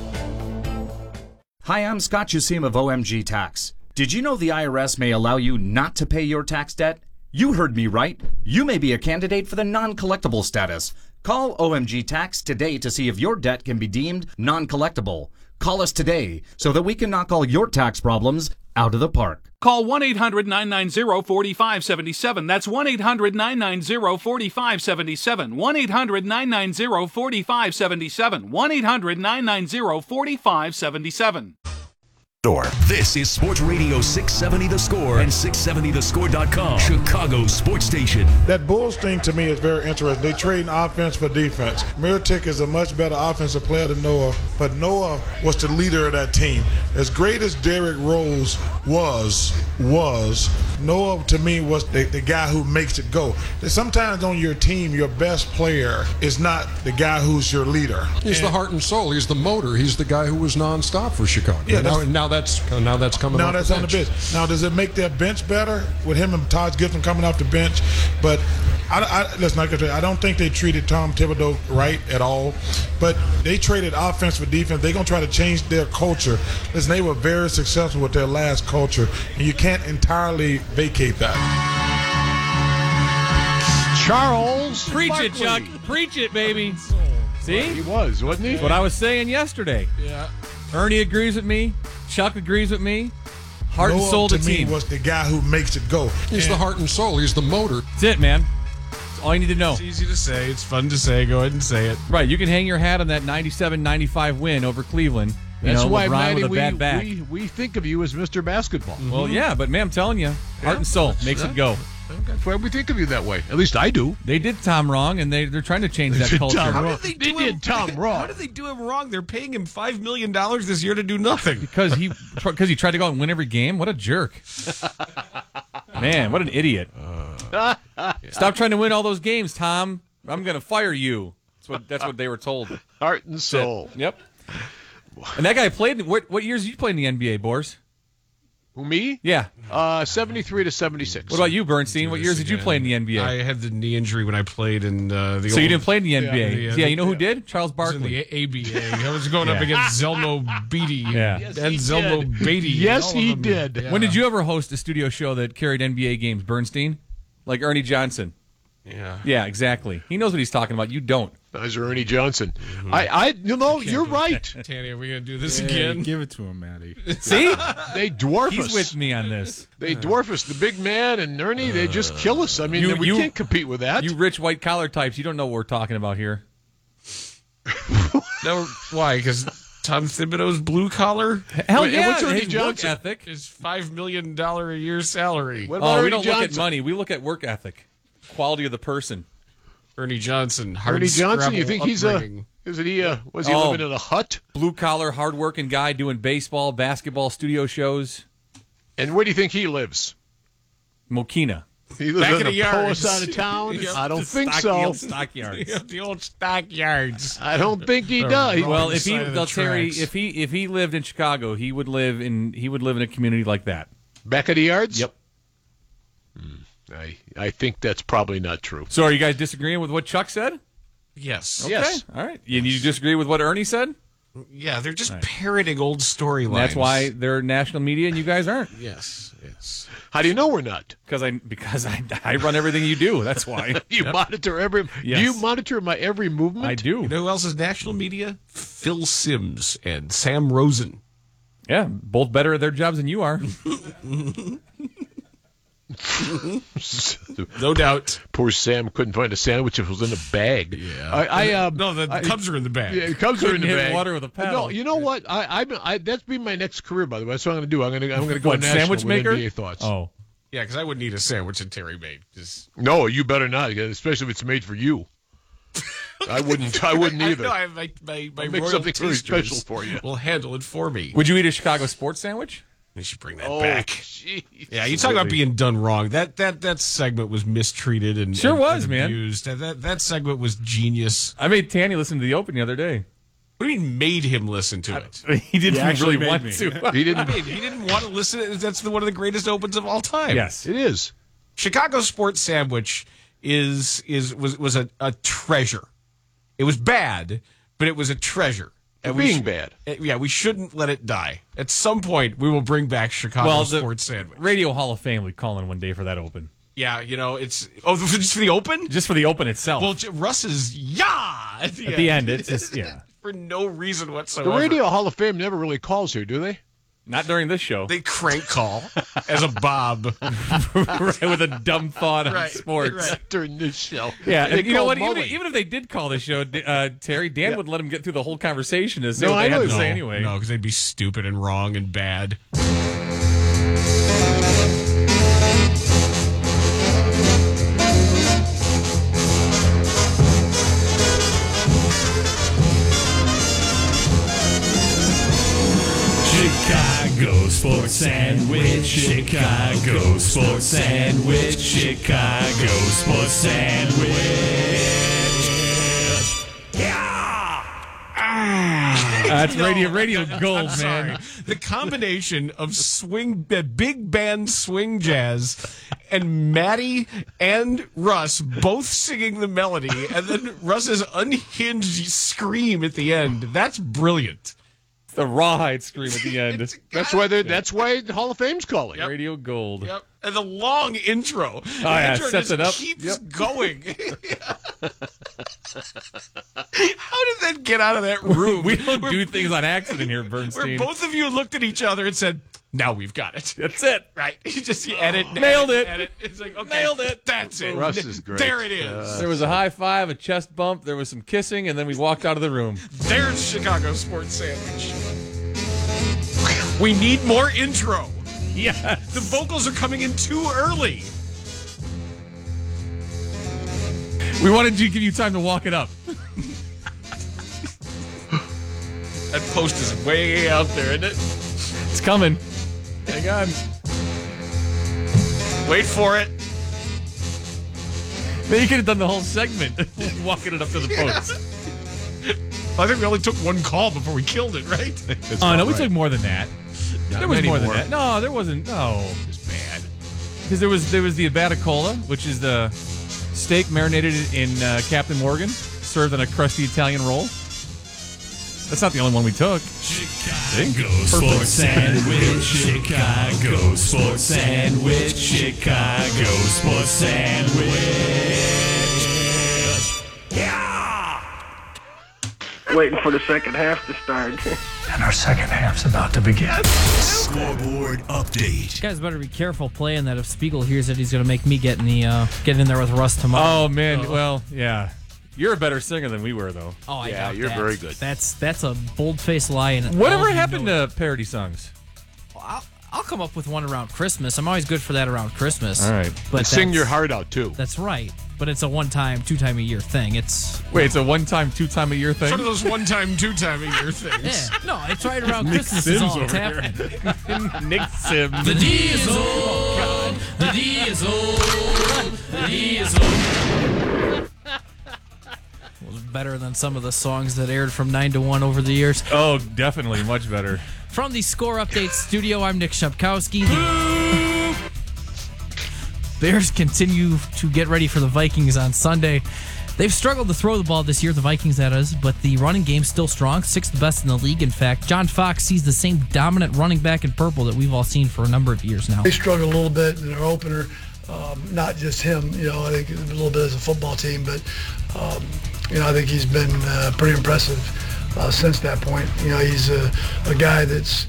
Hi, I'm Scott Jusim of O M G Tax. Did you know the I R S may allow you not to pay your tax debt? You heard me right. You may be a candidate for the non-collectible status. Call O M G Tax today to see if your debt can be deemed non-collectible. Call us today so that we can knock all your tax problems out of the park. Call one eight hundred nine nine zero four five seven seven. That's one eight hundred nine nine zero four five seven seven. one eight hundred nine nine zero four five seven seven. one eight hundred nine nine zero four five seven seven. This is Sports Radio six seventy The Score and six seventy the score dot com, Chicago's sports station. That Bulls thing to me is very interesting. They trade offense for defense. Mirotic is a much better offensive player than Noah, but Noah was the leader of that team. As great as Derrick Rose was, was, Noah to me was the, the guy who makes it go. Sometimes on your team, your best player is not the guy who's your leader. He's and, the heart and soul. He's the motor. He's the guy who was nonstop for Chicago. Yeah, now, now that's now that's coming. Now off that's the on the bench. bench. Now does it make their bench better with him and Taj Gibson coming off the bench? But I, I, listen, like I said, I don't think they treated Tom Thibodeau right at all. But they traded offense for defense. They're gonna try to change their culture. Listen, they were very successful with their last culture, and you can't entirely vacate that. Charles, preach Barkley. it, Chuck. Preach it, baby. See, well, he was, wasn't he? That's what I was saying yesterday. Yeah. Ernie agrees with me. Chuck agrees with me. Heart Noah and soul to to me team. was the guy who makes it go. He's and the heart and soul. He's the motor. That's it, man. That's all you need to know. It's easy to say. It's fun to say. Go ahead and say it. Right. You can hang your hat on that ninety-seven ninety-five win over Cleveland. You That's know, why, LeBron Matty, with a we, bad back. we, we think of you as Mister Basketball. Mm-hmm. Well, yeah, but man, I'm telling you, heart and soul makes yeah. it go. That's why we think of you that way. At least I do. They did Tom wrong, and they, they're trying to change that culture. Tom How wrong. did they, they do did him, Tom wrong. How did they do him wrong? They're paying him five million dollars this year to do nothing. Because he because he tried to go out and win every game. What a jerk. Man, what an idiot. Uh, Stop trying to win all those games, Tom. I'm going to fire you. That's what that's what they were told. Heart and soul. Yep. And that guy played. What what years did you play in the N B A, Boris? Who, me? Yeah. Uh, seventy-three to seventy-six. What about you, Bernstein? What years did you play in the N B A? I had the knee injury when I played in uh, the So old, you didn't play in the N B A? Yeah, Yeah, the, you know yeah. who did? Charles I was in Barkley. the A B A. I was going Yeah. up against Zelmo Beatty. Yeah. Yes, and he Zelmo did. Beatty. Yes, all of he them. did. Yeah. When did you ever host a studio show that carried N B A games, Bernstein? Like Ernie Johnson. Yeah. Yeah, exactly. He knows what he's talking about. You don't. As Ernie Johnson. Mm-hmm. I, I, you know, you're right. Tanny, are we going to do this Yeah, again? give it to him, Matty. See? They dwarf He's us. with me on this. They dwarf us. The big man and Ernie, they just kill us. I mean, You- we you- can't compete with that. You rich white collar types, you don't know what we're talking about here. No, why? Because Tom Thibodeau's blue collar? Hell Wait, yeah, what's Ernie his Johnson? work ethic. His five million dollars a year salary. What about oh, Ernie we don't Johnson? Look at money. We look at work ethic, quality of the person. Ernie Johnson. Hard Ernie Johnson, you think upbringing. he's a, isn't he a, was he oh, living in a hut? Blue collar, hard working guy doing baseball, basketball, studio shows. And where do you think he lives? Mokina. He lives Back in in the a yards. post out of town? Yep. I don't The think stock, so. The old stockyards. The old stockyards. I don't think he The does. wrong Well, if he, side of the they'll Terry, tracks. if he if he lived in Chicago, he would live in he would live in a community like that. Back of the yards? Yep. Hmm. I I think that's probably not true. So, are you guys disagreeing with what Chuck said? Yes. Okay. Yes. All right. And you disagree with what Ernie said? Yeah, they're just Right. parroting old storylines. That's why they're national media and you guys aren't. Yes, yes. How do you know we're not? Because I because I, I run everything you do. That's why. You Yep. monitor every. Yes. Do you monitor my every movement? I do. You know who else is national media? Phil Simms and Sam Rosen. Yeah, both better at their jobs than you are. No doubt. Poor Sam couldn't find a sandwich if it was in a bag. Yeah. I, I um, no, the I, Cubs are in the bag. Yeah, Cubs are in the Couldn't hit bag. water with a paddle. No, you know what? I, I, I that's been my next career, by the way. That's what I'm going to do. I'm going to, I'm going to go What, national sandwich with maker? N B A thoughts. Oh. Yeah, because I wouldn't eat a sandwich that Terry made. Just No, you better not, especially if it's made for you. I wouldn't. I wouldn't either. No, I, my my, my I'll make royal something very tasters special for you. will handle it for me. Would you eat a Chicago sports sandwich? We should bring that Oh, back. jeez. Yeah, you talk about being done wrong. That that that segment was mistreated and Sure and, was, and man. abused. That, that that segment was genius. I made Tanny listen to the Open the other day. What do you mean made him listen to it? He didn't He actually really made want me. to. He didn't. I mean, he didn't want to listen. That's the, one of the greatest opens of all time. Yes. It is. Chicago Sports Sandwich is is was was a, a treasure. It was bad, but it was a treasure. And we Being should- bad. uh, Yeah, we shouldn't let it die. At some point, we will bring back Chicago Well, the Sports Sandwich. Radio Hall of Fame would call in one day for that Open. Yeah, you know, it's oh, just for the Open. Just for the Open itself. Well, J- Russ's yeah at the At end. the end, it's just, yeah. for no reason The whatsoever. Radio Hall of Fame never really calls here, do they? Not during this show. They crank call as a Bob. Right, with a dumb thought on Right, sports. right. During this show. Yeah, They and you know call what? Even, Mully. even if they did call the show, uh, Terry, Dan Yeah. would let him get through the whole conversation to say No, what I they know had to he say would. anyway. No, because they'd be stupid and wrong and bad. Chicago Sports Sandwich, Chicago Sports Sandwich, Chicago Sports Sandwich. That's No, radio radio I'm gold, sorry. man. The combination of swing, uh, big band swing jazz, and Maddie and Russ both singing the melody, and then Russ's unhinged scream at the end. That's brilliant. The rawhide scream at the end. That's why they. That's why the Hall of Fame's calling. Yep. Radio gold. Yep. And the long intro. Oh, The yeah, intro sets just it up. keeps Yep. going. How did that get out of that room? We don't Where- do things on accident here, Where Bernstein. both of you looked at each other and said, "Now we've got it." That's it. Right. You just you edit. Nailed edit, it. Edit. It's like, okay, Nailed it. That's it. Russ is great. There it is. There was a high five, a chest bump, there was some kissing, and then we walked out of the room. There's Chicago Sports Sandwich. We need more intro. Yeah. The vocals are coming in too early. We wanted to give you time to walk it up. That post is way out there, isn't it? It's coming. Hang on. Wait for it. Man, you could have done the whole segment walking it up to the post. I think we only took one call before we killed it, right? Oh, no, we took more than that. Not There was many more than more. that. No, there wasn't. No. It's bad. Because there was there was the Abaticola, which is the steak marinated in uh, Captain Morgan, served on a crusty Italian roll. That's not the only one we took. Chicago Sports Sandwich, Chicago Sports Sandwich, Chicago Sports Sandwich. Waiting for the second half to start. And our second half's about to begin. Scoreboard update. You guys better be careful playing that if Spiegel hears it, he's going to make me get in the uh, get in there with Russ tomorrow. Oh, man. Well, yeah. You're a better singer than we were, though. Oh, I Yeah, doubt you're that. very good. That's that's a bold-faced lie. And Whatever all you happened know- to parody songs? I'll, I'll come up with one around Christmas. I'm always good for that around Christmas. All right. But And sing that's- your heart out, too. That's right. But it's a one-time, two-time a year thing. It's Wait, it's a one-time, two-time a year thing? It's one of those one-time, two-time a year things. yeah. No, it's right around Nick Christmas Sims is all over that's here. happening. Nick Sims. The D is old. The D is old. The D is old. Was better than some of the songs that aired from nine to one over the years. Oh, definitely. Much better. From the Score Update studio, I'm Nick Shepkowski. The Bears continue to get ready for the Vikings on Sunday. They've struggled to throw the ball this year, the Vikings that is, but the running game's still strong, sixth best in the league. In fact, John Fox sees the same dominant running back in purple that we've all seen for a number of years now. They struggled a little bit in their opener, um, not just him, you know, I think a little bit as a football team, but, um, you know, I think he's been uh, pretty impressive uh, since that point. You know, he's a, a guy that's,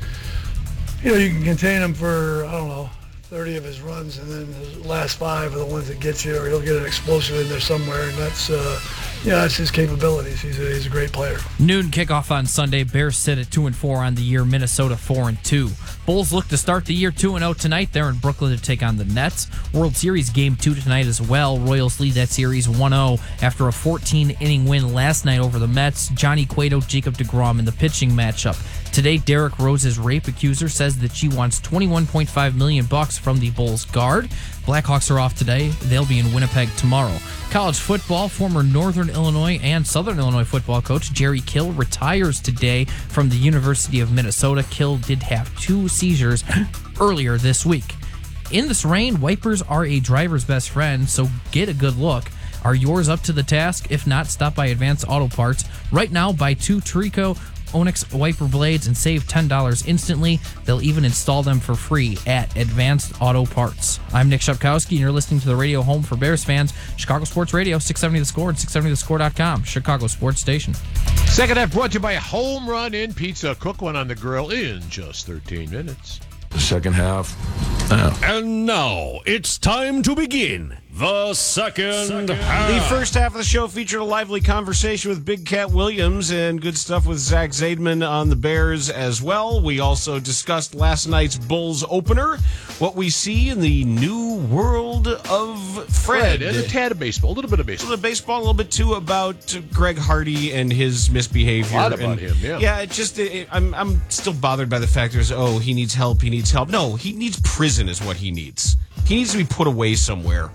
you know, you can contain him for, I don't know, thirty of his runs, and then his last five are the ones that get you, or he'll get an explosive in there somewhere, and that's, uh, you know, that's his capabilities. He's a, he's a great player. Noon kickoff on Sunday. Bears sit at two and four on the year. Minnesota four and two. Bulls look to start the year two and zero tonight. They're in Brooklyn to take on the Nets. World Series game two tonight as well. Royals lead that series one zero after a fourteen inning win last night over the Mets. Johnny Cueto, Jacob deGrom in the pitching matchup. Today, Derrick Rose's rape accuser says that she wants twenty-one point five million bucks from the Bulls guard. Blackhawks are off today. They'll be in Winnipeg tomorrow. College football, former Northern Illinois and Southern Illinois football coach Jerry Kill retires today from the University of Minnesota. Kill did have two seizures earlier this week. In this rain, wipers are a driver's best friend, so get a good look. Are yours up to the task? If not, stop by Advanced Auto Parts. Right now, buy two Trico Onyx wiper blades and save ten dollars instantly. They'll even install them for free at Advanced Auto Parts. I'm Nick Shepkowski, and you're listening to the radio home for Bears fans, Chicago Sports Radio, six seventy The Score and six seventy the score dot com, Chicago Sports Station. Second half brought to you by Home Run Inn Pizza. Cook one on the grill in just thirteen minutes. The second half. Now. And now it's time to begin the second, second half. The first half of the show featured a lively conversation with Big Cat Williams and good stuff with Zach Zaidman on the Bears as well. We also discussed last night's Bulls opener, what we see in the new world of Fred. Fred and a tad of baseball, a little bit of baseball. A little bit of baseball, a little bit too about Greg Hardy and his misbehavior. A lot about and, him, yeah. Yeah, it just it, I'm I'm still bothered by the fact there's oh he needs help, he needs help. No, he needs prison is what he needs. He needs to be put away somewhere.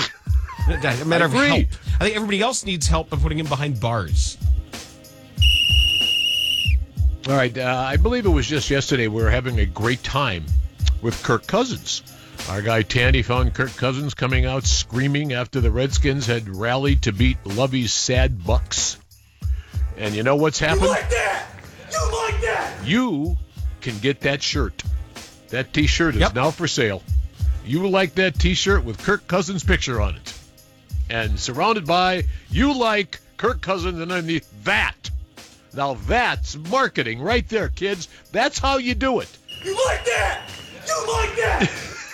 A matter of help. I think everybody else needs help by putting him behind bars. All right, uh, I believe it was just yesterday we were having a great time with Kirk Cousins. Our guy Tandy found Kirk Cousins coming out screaming after the Redskins had rallied to beat Lovey's sad Bucks. And you know what's happened? You like that? You like that? You can get that shirt. That T-shirt is Yep. now for sale. You like that T-shirt with Kirk Cousins' picture on it. And surrounded by, you like Kirk Cousins underneath that. Now that's marketing right there, kids. That's how you do it. You like that? You like that?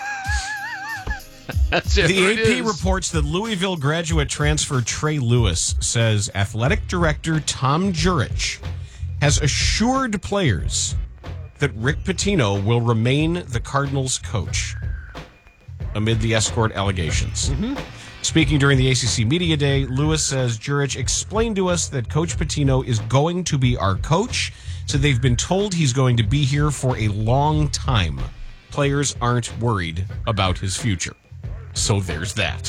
That's it. The There A it P is. reports that Louisville graduate transfer Trey Lewis says athletic director Tom Jurich has assured players that Rick Pitino will remain the Cardinals' coach amid the escort allegations. Mm-hmm. Speaking during the A C C Media Day, Lewis says Jurich explained to us that Coach Pitino is going to be our coach, so they've been told he's going to be here for a long time. Players aren't worried about his future. So there's that.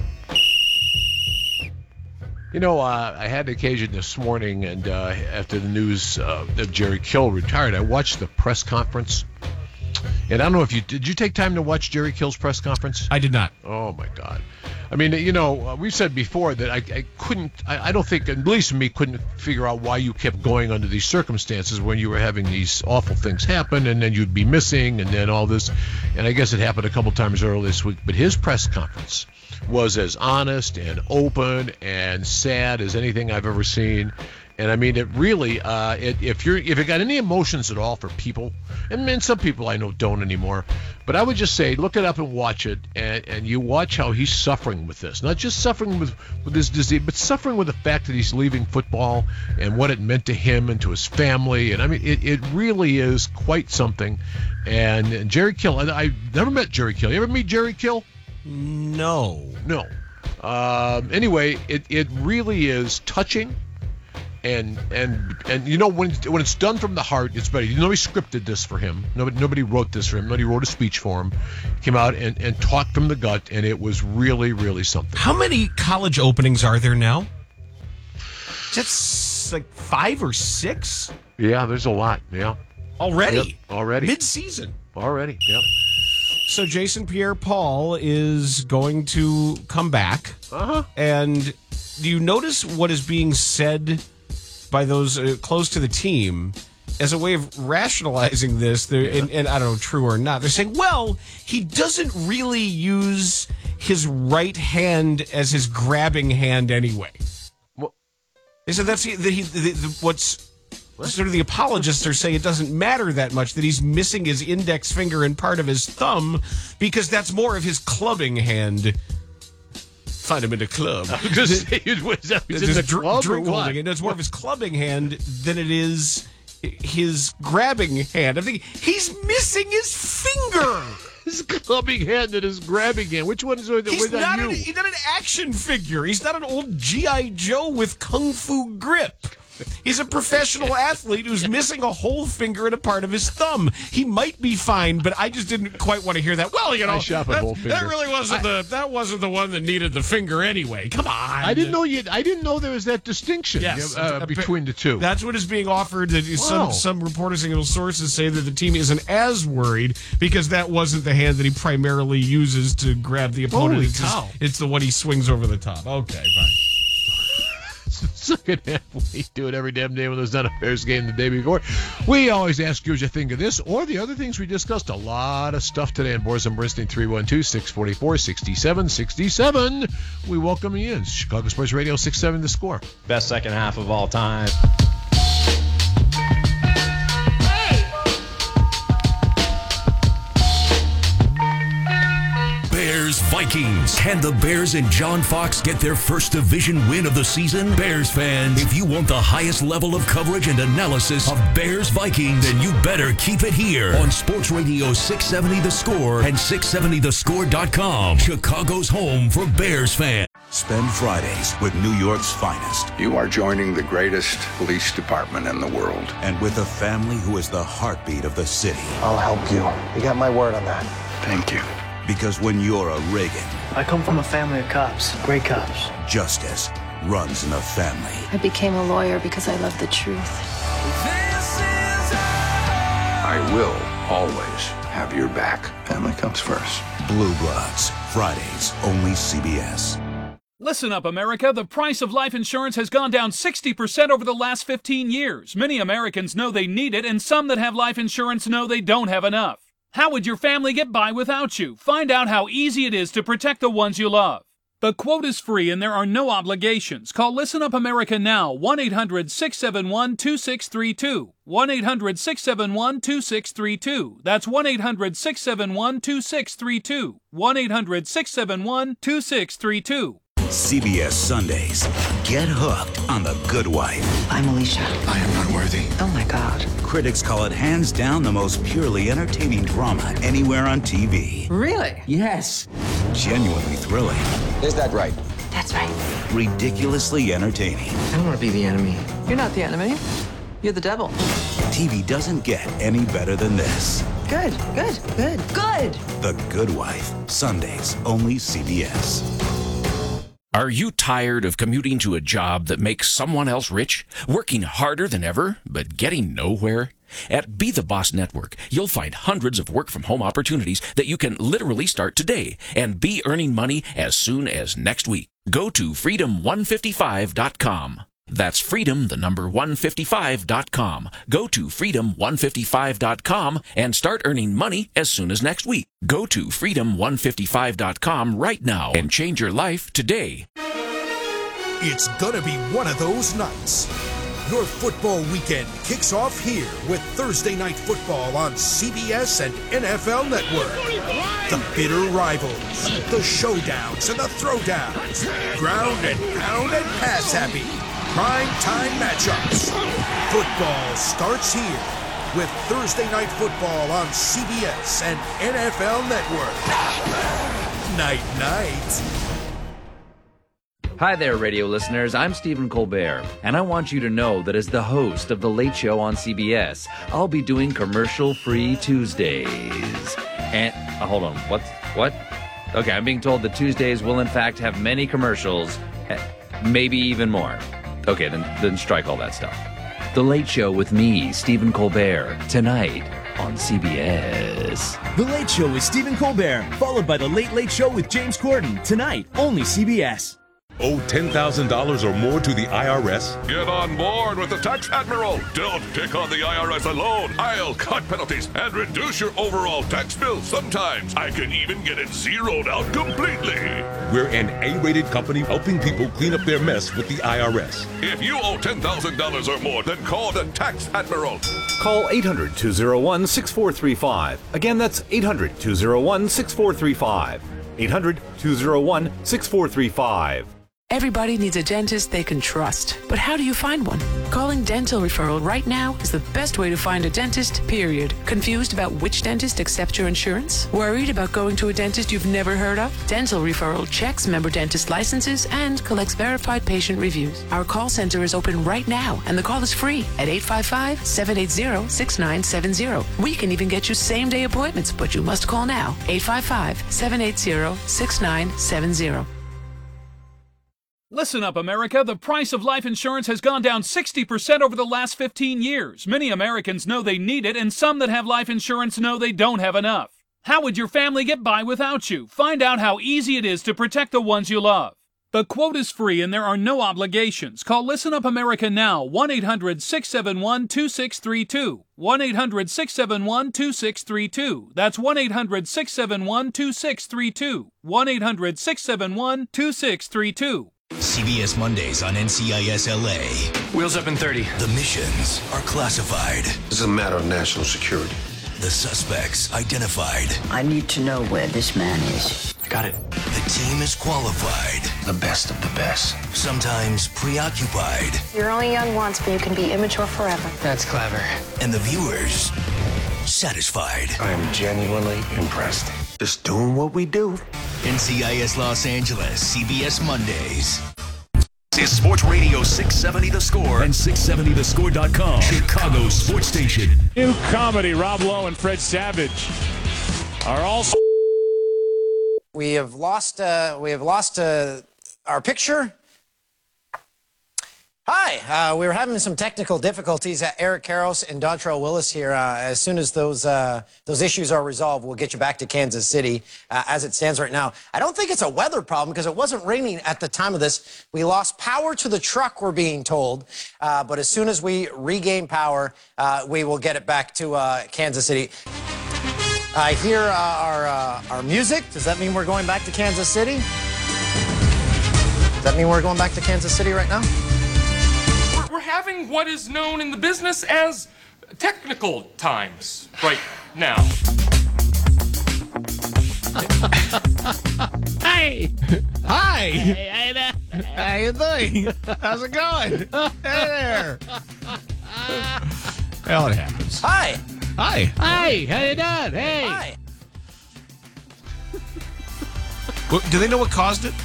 You know, uh, I had the occasion this morning, and uh, after the news uh, that Jerry Kill retired, I watched the press conference. And I don't know if you did. You take time to watch Jerry Kill's press conference? I did not. Oh my God! I mean, you know, uh, we've said before that I, I couldn't. I, I don't think, at least me, couldn't figure out why you kept going under these circumstances when you were having these awful things happen, and then you'd be missing, and then all this. And I guess it happened a couple times earlier this week. But his press conference was as honest and open and sad as anything I've ever seen. And I mean, it really, uh, it, if you're if you got any emotions at all for people, and, and some people I know don't anymore, but I would just say look it up and watch it, and, and you watch how he's suffering with this. Not just suffering with, with this disease, but suffering with the fact that he's leaving football and what it meant to him and to his family. And I mean, it, it really is quite something. And, and Jerry Kill, I, I never met Jerry Kill. You ever meet Jerry Kill? No. No. Um, anyway, it, it really is touching. And and and you know when when it's done from the heart, it's better. Nobody scripted this for him. Nobody nobody wrote this for him. Nobody wrote a speech for him. Came out and, and talked from the gut, and it was really really something. How many college openings are there now? That's like five or six. Yeah, there's a lot. Yeah, already. Yep, already mid-season. Already. Yep. So Jason Pierre-Paul is going to come back. Uh-huh. And do you notice what is being said by those uh, close to the team as a way of rationalizing this? Yeah. And, and I don't know, true or not. They're saying, well, he doesn't really use his right hand as his grabbing hand anyway. Well, they said that's the, the, the, the, what's what? Sort of the apologists are saying it doesn't matter that much that he's missing his index finger and part of his thumb because that's more of his clubbing hand. Find him in a club. I was going to say, was that in the dr- club drink or what? holding, and it's more of his clubbing hand than it is his grabbing hand. I think he's missing his finger. His clubbing hand and his grabbing hand. Which one is it? He's not, an, he's not an action figure. He's not an old G I. Joe with kung fu grip. He's a professional athlete who's missing a whole finger and a part of his thumb. He might be fine, but I just didn't quite want to hear that. Well, you know, I shop that, a whole finger. that really wasn't I, the that wasn't the one that needed the finger anyway. Come on, I didn't know you. I didn't know there was that distinction yes, uh, uh, between the two. That's what is being offered. That Wow. some some reporters and sources say that the team isn't as worried because that wasn't the hand that he primarily uses to grab the opponent. Holy it's, cow. His, it's the one he swings over the top. Okay, fine. Second half, we do it every damn day when there's not a Bears game the day before. We always ask you what you think of this or the other things we discussed. A lot of stuff today on Boris and Bernstein, three one two, six four four, six seven six seven. We welcome you in. Chicago Sports Radio, six seven The Score. Best second half of all time. Bears Vikings. Can the Bears and John Fox get their first division win of the season? Bears fans, if you want the highest level of coverage and analysis of Bears Vikings, then you better keep it here on Sports Radio six seventy The Score and six seventy the score dot com. Chicago's home for Bears fans. Spend Fridays with New York's finest. You are joining the greatest police department in the world. And with a family who is the heartbeat of the city. I'll help you. You got my word on that. Thank you. Because when you're a Reagan, I come from a family of cops, great cops. justice runs in the family. I became a lawyer because I love the truth. I will always have your back. Family comes first. Blue Bloods, Fridays, only C B S. Listen up, America. The price of life insurance has gone down sixty percent over the last fifteen years. Many Americans know they need it, and some that have life insurance know they don't have enough. How would your family get by without you? Find out how easy it is to protect the ones you love. The quote is free and there are no obligations. Call Listen Up America now, one eight hundred six seven one two six three two. one eight hundred six seven one two six three two. That's one eight hundred six seven one two six three two. one eight hundred six seven one two six three two. C B S Sundays. Get hooked on The Good Wife. I'm Alicia. I am not worthy. Oh my God. Critics call it hands down the most purely entertaining drama anywhere on T V. Really? Yes. Genuinely thrilling. Is that right? That's right. Ridiculously entertaining. I don't want to be the enemy. You're not the enemy. You're the devil. T V doesn't get any better than this. Good, good, good, good. The Good Wife. Sundays, only C B S. Are you tired of commuting to a job that makes someone else rich, working harder than ever, but getting nowhere? At Be the Boss Network, you'll find hundreds of work-from-home opportunities that you can literally start today and be earning money as soon as next week. Go to freedom one fifty-five dot com. That's freedom, the number one fifty-five dot com. Go to freedom one fifty-five dot com and start earning money as soon as next week. Go to freedom one fifty-five dot com right now and change your life today. It's gonna be one of those nights. Your football weekend kicks off here with Thursday Night Football on C B S and N F L Network. The bitter rivals, the showdowns and the throwdowns, ground and pound and pass happy, prime time matchups. Football starts here with Thursday Night Football on C B S and N F L Network. Night, night. Hi there, radio listeners. I'm Stephen Colbert, and I want you to know that as the host of The Late Show on C B S, I'll be doing commercial-free Tuesdays. And, uh, hold on, what? What? Okay, I'm being told that Tuesdays will in fact have many commercials, maybe even more. Okay, then, then strike all that stuff. The Late Show with me, Stephen Colbert, tonight on C B S. The Late Show with Stephen Colbert, followed by The Late Late Show with James Corden, tonight, only C B S. Owe ten thousand dollars or more to the I R S? Get on board with the Tax Admiral. Don't take on the I R S alone. I'll cut penalties and reduce your overall tax bill. Sometimes I can even get it zeroed out completely. We're an A-rated company helping people clean up their mess with the I R S. If you owe ten thousand dollars or more, then call the Tax Admiral. Call eight hundred, two oh one, six four three five. Again, that's eight hundred, two oh one, six four three five. eight hundred, two oh one, six four three five. Everybody needs a dentist they can trust. But how do you find one? Calling Dental Referral right now is the best way to find a dentist, period. Confused about which dentist accepts your insurance? Worried about going to a dentist you've never heard of? Dental Referral checks member dentist licenses and collects verified patient reviews. Our call center is open right now, and the call is free at eight five five, seven eight zero, six nine seven zero. We can even get you same-day appointments, but you must call now. eight five five, seven eight zero, six nine seven zero. Listen up, America. The price of life insurance has gone down sixty percent over the last fifteen years. Many Americans know they need it, and some that have life insurance know they don't have enough. How would your family get by without you? Find out how easy it is to protect the ones you love. The quote is free and there are no obligations. Call Listen Up America now, one eight hundred, six seven one, two six three two. one eight hundred, six seven one, two six three two. That's one eight hundred, six seven one, two six three two. one eight hundred, six seven one, two six three two. C B S Mondays on N C I S L A. Wheels up in thirty. The missions are classified. This is a matter of national security. The suspects identified. I need to know where this man is. I got it. The team is qualified. The best of the best. Sometimes preoccupied. You're only young once, but you can be immature forever. That's clever. And the viewers satisfied. I am genuinely impressed. Just doing what we do. N C I S Los Angeles, C B S Mondays. Is Sports Radio six seventy The Score and six seventy the score dot com, Chicago's sports station. New comedy, Rob Lowe and Fred Savage are also. We have lost. Uh, we have lost uh, our picture. Hi, uh, we were having some technical difficulties. Uh, Eric Karros and Dontrell Willis here. Uh, as soon as those uh, those issues are resolved, we'll get you back to Kansas City. Uh, as it stands right now, I don't think it's a weather problem because it wasn't raining at the time of this. We lost power to the truck, we're being told. Uh, but as soon as we regain power, uh, we will get it back to uh, Kansas City. I hear uh, our uh, our music. Does that mean we're going back to Kansas City? Does that mean we're going back to Kansas City right now? We're having what is known in the business as technical times right now. Hey! Hi! Hey, hey there. How you doing? How's it going? Hey there! Well, it happens. Hi! Hi! Hi! How you doing? Hey! Hi! Well, do they know what caused it?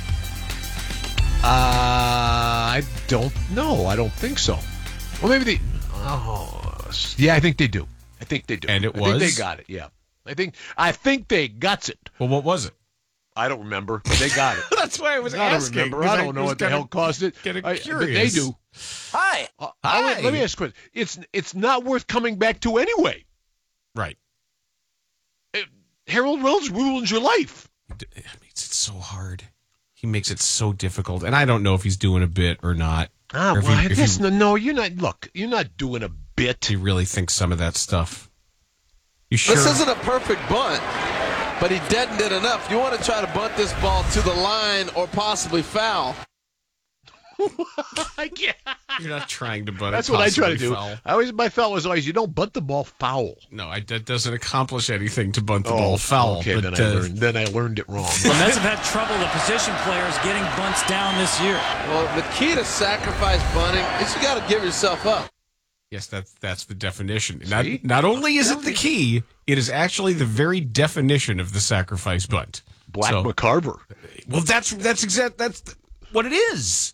Uh, I don't know. I don't think so. Well, maybe they. Oh, yeah, I think they do. I think they do. And it I was? think they got it. Yeah, I think. I think they got it. Well, what was it? I don't remember. They got it. That's why I was I asking. don't remember. I don't know what the hell caused it. Getting I, curious. But they do. Hi. Uh, Hi. Let, let me ask you a question. It's it's not worth coming back to anyway. Right. It, Harold Reynolds ruins your life. It makes it so hard. He makes it so difficult, and I don't know if he's doing a bit or not. Ah, or well, he, that's he, no, no, you're not. Look, you're not doing a bit. He really thinks some of that stuff. You sure? This isn't a perfect bunt, but he deadened it enough. You want to try to bunt this ball to the line or possibly foul. I can't. You're not trying to bunt. That's it what I try to possibly do. foul. I always my foul was always you don't bunt the ball foul. No, I, that doesn't accomplish anything to bunt the Oh, ball foul. Okay, but, then I uh, learned. Then I learned it wrong. The Mets have had trouble with position players getting bunts down this year. Well, the key to sacrifice bunting is you got to give yourself up. Yes, that's that's the definition. Not not only is it the key, it is actually the very definition of the sacrifice bunt. Black So- McCarver. Well, that's that's exact. That's what it is.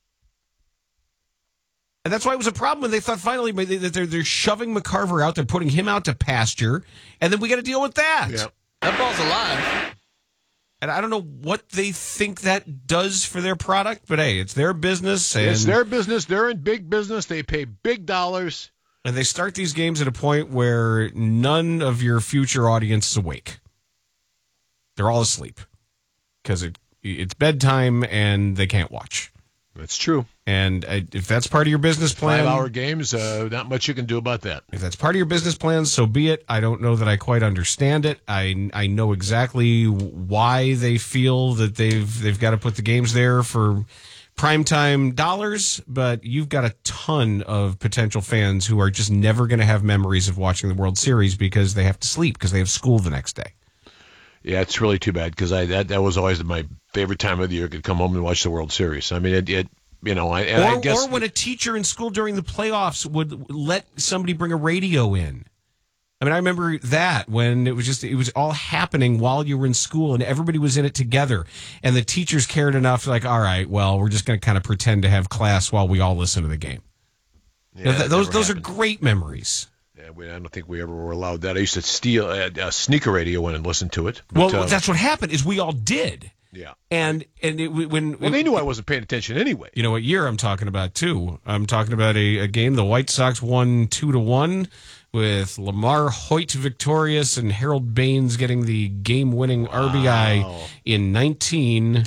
And that's why it was a problem when they thought finally that they're they're shoving McCarver out, they're putting him out to pasture, and then we got to deal with that. Yeah. That ball's alive. And I don't know what they think that does for their product, but hey, it's their business. And, It's their business. They're in big business. They pay big dollars. and they start these games at a point where none of your future audience is awake. They're all asleep because it, it's bedtime and they can't watch. That's true. And uh, if that's part of your business plan, Five-hour games, uh, not much you can do about that. if that's part of your business plan, so be it. I don't know that I quite understand it. I I know exactly why they feel that they've they've got to put the games there for primetime dollars, but you've got a ton of potential fans who are just never going to have memories of watching the World Series because they have to sleep because they have school the next day. Yeah, it's really too bad because I that, that was always my favorite time of the year. Could come home and watch the World Series. I mean, it, it you know, I, and or, I guess or when a teacher in school during the playoffs would let somebody bring a radio in. I mean, I remember that when it was just, it was all happening while you were in school and everybody was in it together. And the teachers cared enough, like, all right, well, we're just going to kind of pretend to have class while we all listen to the game. Yeah, You know, th- that those never those happened. are great memories. Yeah, we, I don't think we ever were allowed that. I used to steal uh, uh, sneak a radio in and listen to it. But, Well, uh, that's what happened is we all did. yeah. And and it, when Well, they knew I wasn't paying attention anyway. You know what year I'm talking about too? I'm talking about a, a game the White Sox won two to one with Lamar Hoyt victorious and Harold Baines getting the game-winning R B I in nineteen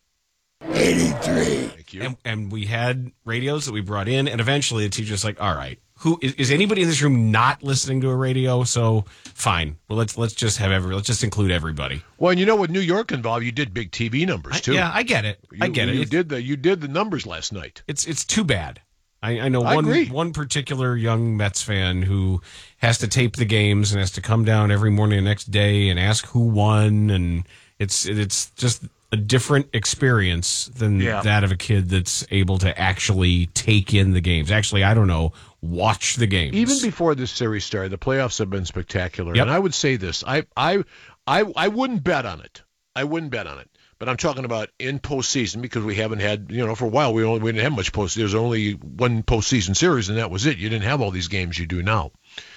eighty-three. Thank you. And, and we had radios that we brought in, and eventually the teacher's like, "All right, who is, is anybody in this room not listening to a radio? So fine, well let's let's just have every let's just include everybody." Well, and you know, with New York involved, you did big T V numbers too. Yeah, I get it. You, I get it. You It's- did the you did the numbers last night. It's it's too bad. I, I know I one agree. one particular young Mets fan who has to tape the games and has to come down every morning the next day and ask who won, and it's it's just a different experience than Yeah. that of a kid that's able to actually take in the games. Actually, I don't know, watch the games. Even before this series started, the playoffs have been spectacular. Yep. And I would say this: I, I, I, I wouldn't bet on it. I wouldn't bet on it. But I'm talking about in postseason because we haven't had, you know, for a while we only we didn't have much post. There's only one postseason series, and that was it. You didn't have all these games you do now.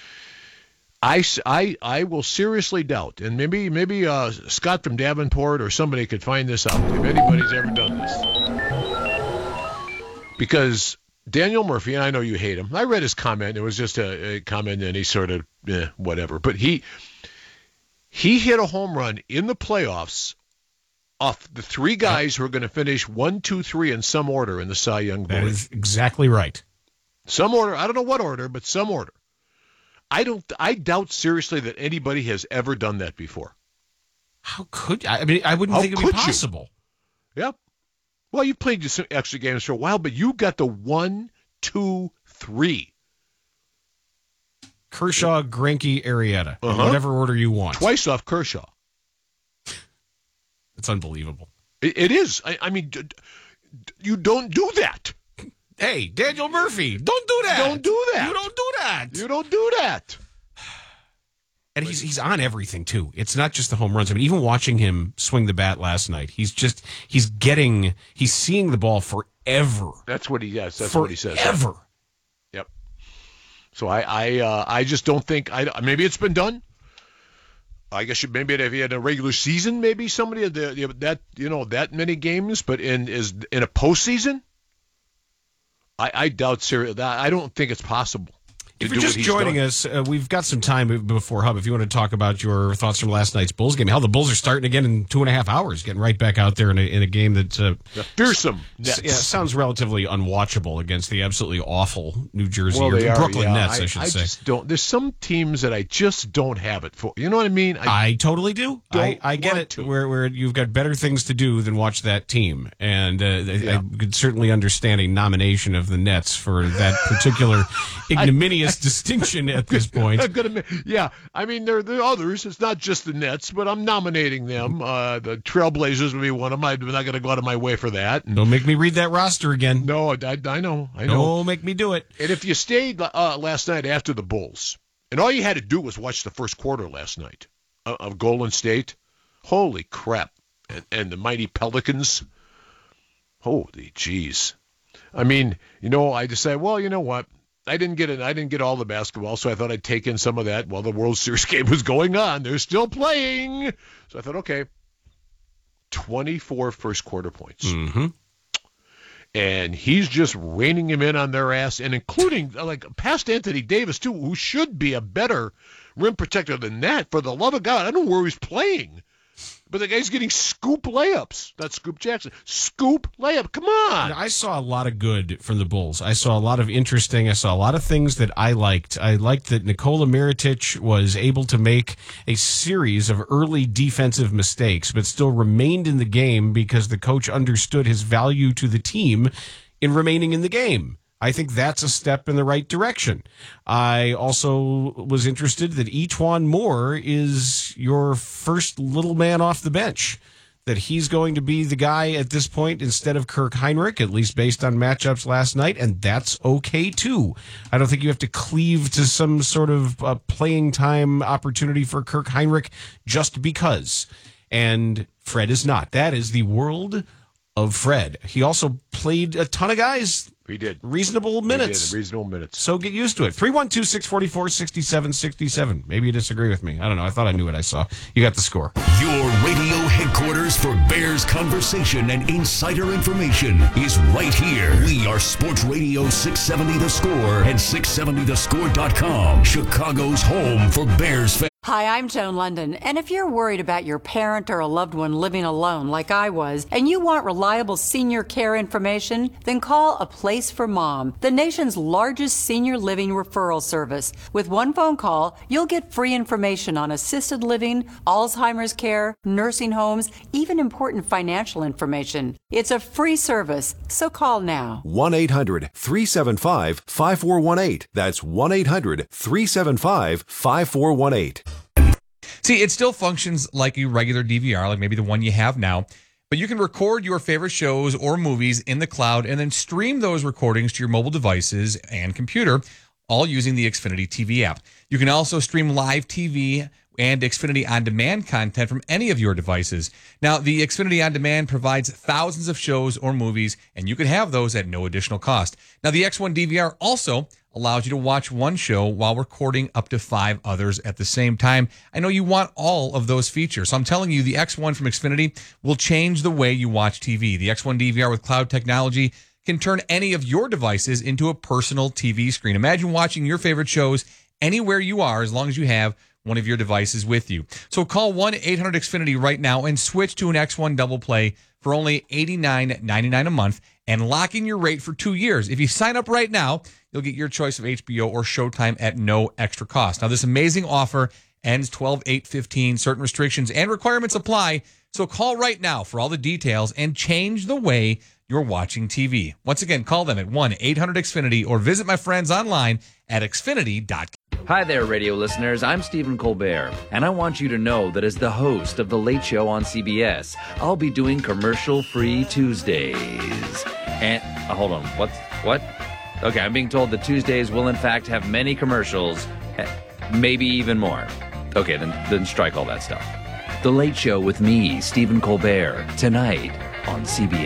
I, s- I, I will seriously doubt, and maybe maybe uh, Scott from Davenport or somebody could find this out if anybody's ever done this. Because Daniel Murphy, and I know you hate him. I read his comment. It was just a, a comment, and he sort of eh, whatever. But he he hit a home run in the playoffs off the three guys who are going to finish one, two, three in some order in the Cy Young that voting. is exactly right. Some order. I don't know what order, but some order. I don't. I doubt seriously that anybody has ever done that before. How could I? I mean, I wouldn't How think it'd be could you? possible. Yep. Well, you played some extra games for a while, but you got the one, two, three. Kershaw, Greinke, Arrieta, in Uh-huh. whatever order you want. Twice off Kershaw. It's unbelievable. It, it is. I, I mean, d- d- you don't do that. Hey, Daniel Murphy, don't do that. Don't do that. You don't do that. You don't do that. And he's he's on everything too. It's not just the home runs. I mean, even watching him swing the bat last night, he's just he's getting he's seeing the ball forever. That's what he yes. That's forever. what he says. Ever. Yep. So I I uh, I just don't think I maybe it's been done. I guess you, maybe if he had a regular season, maybe somebody had the, that you know that many games, but in is in a postseason, I, I doubt seriously. I don't think it's possible. to If do you're just what he's joining done. us, uh, we've got some time before Hub. If you want to talk about your thoughts from last night's Bulls game, how the Bulls are starting again in two and a half hours, getting right back out there in a, in a game that uh, the fearsome s- Nets. yeah, sounds relatively unwatchable against the absolutely awful New Jersey Well, or they are, Brooklyn yeah. Nets, I, I, should I say. just don't. There's some teams that I just don't have it for. You know what I mean? I, I totally do. I, don't I get want it. to. Where where you've got better things to do than watch that team, and uh, I- Yeah. I could certainly understand a nomination of the Nets for that particular ignominious distinction at this point. I'm gonna, yeah, I mean there there are others. It's not just the Nets, but I'm nominating them. Uh, the Trailblazers would be one of them. I'm not going to go out of my way for that. And Don't make me read that roster again. no, I, I know, I know. Don't make me do it. And if you stayed uh, last night after the Bulls, and all you had to do was watch the first quarter last night of, of Golden State, holy crap! And, and the mighty Pelicans, holy jeez. I mean, you know, I decided, well, you know what? I didn't get it. I didn't get all the basketball, so I thought I'd take in some of that while the World Series game was going on. They're still playing, so I thought, okay, twenty-four first quarter points. Mm-hmm. And he's just reining him in on their ass, and including, like, past Anthony Davis, too, who should be a better rim protector than that. For the love of God, I don't know where he's playing. But the guy's getting scoop layups. Not Scoop Jackson. Scoop layup. Come on. I saw a lot of good from the Bulls. I saw a lot of interesting. I saw a lot of things that I liked. I liked that Nikola Mirotic was able to make a series of early defensive mistakes, but still remained in the game because the coach understood his value to the team in remaining in the game. I think that's a step in the right direction. I also was interested that Etuan Moore is your first little man off the bench, that he's going to be the guy at this point instead of Kirk Heinrich, at least based on matchups last night, and that's okay too. I don't think you have to cleave to some sort of uh, playing time opportunity for Kirk Heinrich just because. And Fred is not. That is the world of Fred. He also played a ton of guys. He did. Reasonable minutes. He did, reasonable minutes. So get used to it. three one two, six four four, six seven six seven. Maybe you disagree with me. I don't know. I thought I knew what I saw. You got the score. Your radio headquarters for Bears conversation and insider information is right here. We are Sports Radio six seventy The Score and six seventy the score dot com, Chicago's home for Bears fans. Hi, I'm Joan London, and if you're worried about your parent or a loved one living alone like I was, and you want reliable senior care information, then call A Place for Mom, the nation's largest senior living referral service. With one phone call, you'll get free information on assisted living, Alzheimer's care, nursing homes, even important financial information. It's a free service, so call now. one eight hundred, three seven five, five four one eight. That's one eight hundred, three seven five, five four one eight. See, it still functions like a regular D V R, like maybe the one you have now, but you can record your favorite shows or movies in the cloud and then stream those recordings to your mobile devices and computer, all using the Xfinity T V app. You can also stream live T V and Xfinity On Demand content from any of your devices. Now, the Xfinity On Demand provides thousands of shows or movies, and you can have those at no additional cost. Now, the X one D V R also allows you to watch one show while recording up to five others at the same time. I know you want all of those features, so I'm telling you the X one from Xfinity will change the way you watch T V. The X one D V R with cloud technology can turn any of your devices into a personal T V screen. Imagine watching your favorite shows anywhere you are as long as you have one of your devices with you. So call one eight hundred X Finity right now and switch to an X one Double Play for only eighty-nine ninety-nine a month and lock in your rate for two years. If you sign up right now, you'll get your choice of H B O or Showtime at no extra cost. Now, this amazing offer ends twelve eight fifteen. Certain restrictions and requirements apply. So call right now for all the details and change the way you're watching T V. Once again, call them at one eight hundred X Finity or visit my friends online at xfinity dot com. Hi there, radio listeners. I'm Stephen Colbert, and I want you to know that as the host of The Late Show on C B S, I'll be doing commercial-free Tuesdays. And, uh, hold on, what? What? Okay, I'm being told that Tuesdays will in fact have many commercials, maybe even more. Okay, then, then strike all that stuff. The Late Show with me, Stephen Colbert, tonight on C B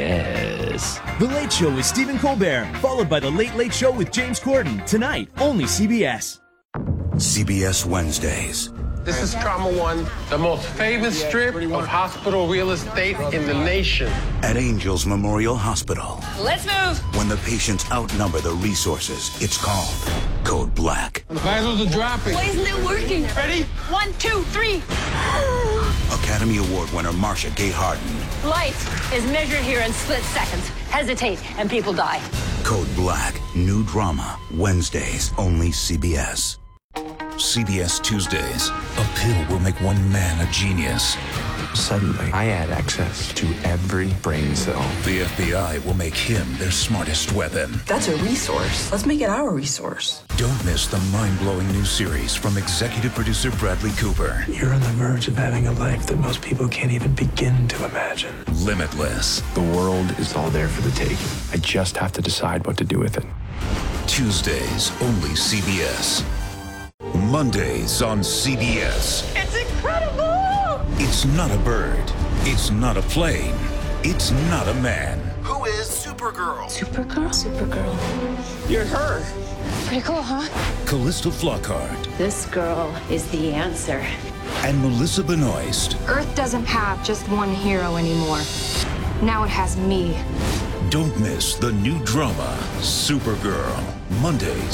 S. The Late Show with Stephen Colbert, followed by The Late Late Show with James Corden, tonight, only C B S. C B S Wednesdays. This is Trauma One, the most famous strip of hospital real estate in the nation. At Angels Memorial Hospital, Let's move. when the patients outnumber the resources, it's called Code Black. The vitals are dropping. Why isn't it working? Ready? One, two, three. Academy Award winner Marsha Gay Harden. Light is measured here in split seconds. Hesitate, and people die. Code Black, new drama, Wednesdays, only C B S. C B S Tuesdays. A pill will make one man a genius. Suddenly, I had access to every brain cell. The F B I will make him their smartest weapon. That's a resource. Let's make it our resource. Don't miss the mind-blowing new series from executive producer Bradley Cooper. You're on the verge of having a life that most people can't even begin to imagine. Limitless. The world is all there for the taking. I just have to decide what to do with it. Tuesdays, only C B S. Mondays on C B S. It's incredible! It's not a bird. It's not a plane. It's not a man. Who is Supergirl? Supergirl? Supergirl. You're her. Pretty cool, huh? Callista Flockhart This girl is the answer. and Melissa Benoist. Earth doesn't have just one hero anymore. Now it has me. Don't miss the new drama, Supergirl. Mondays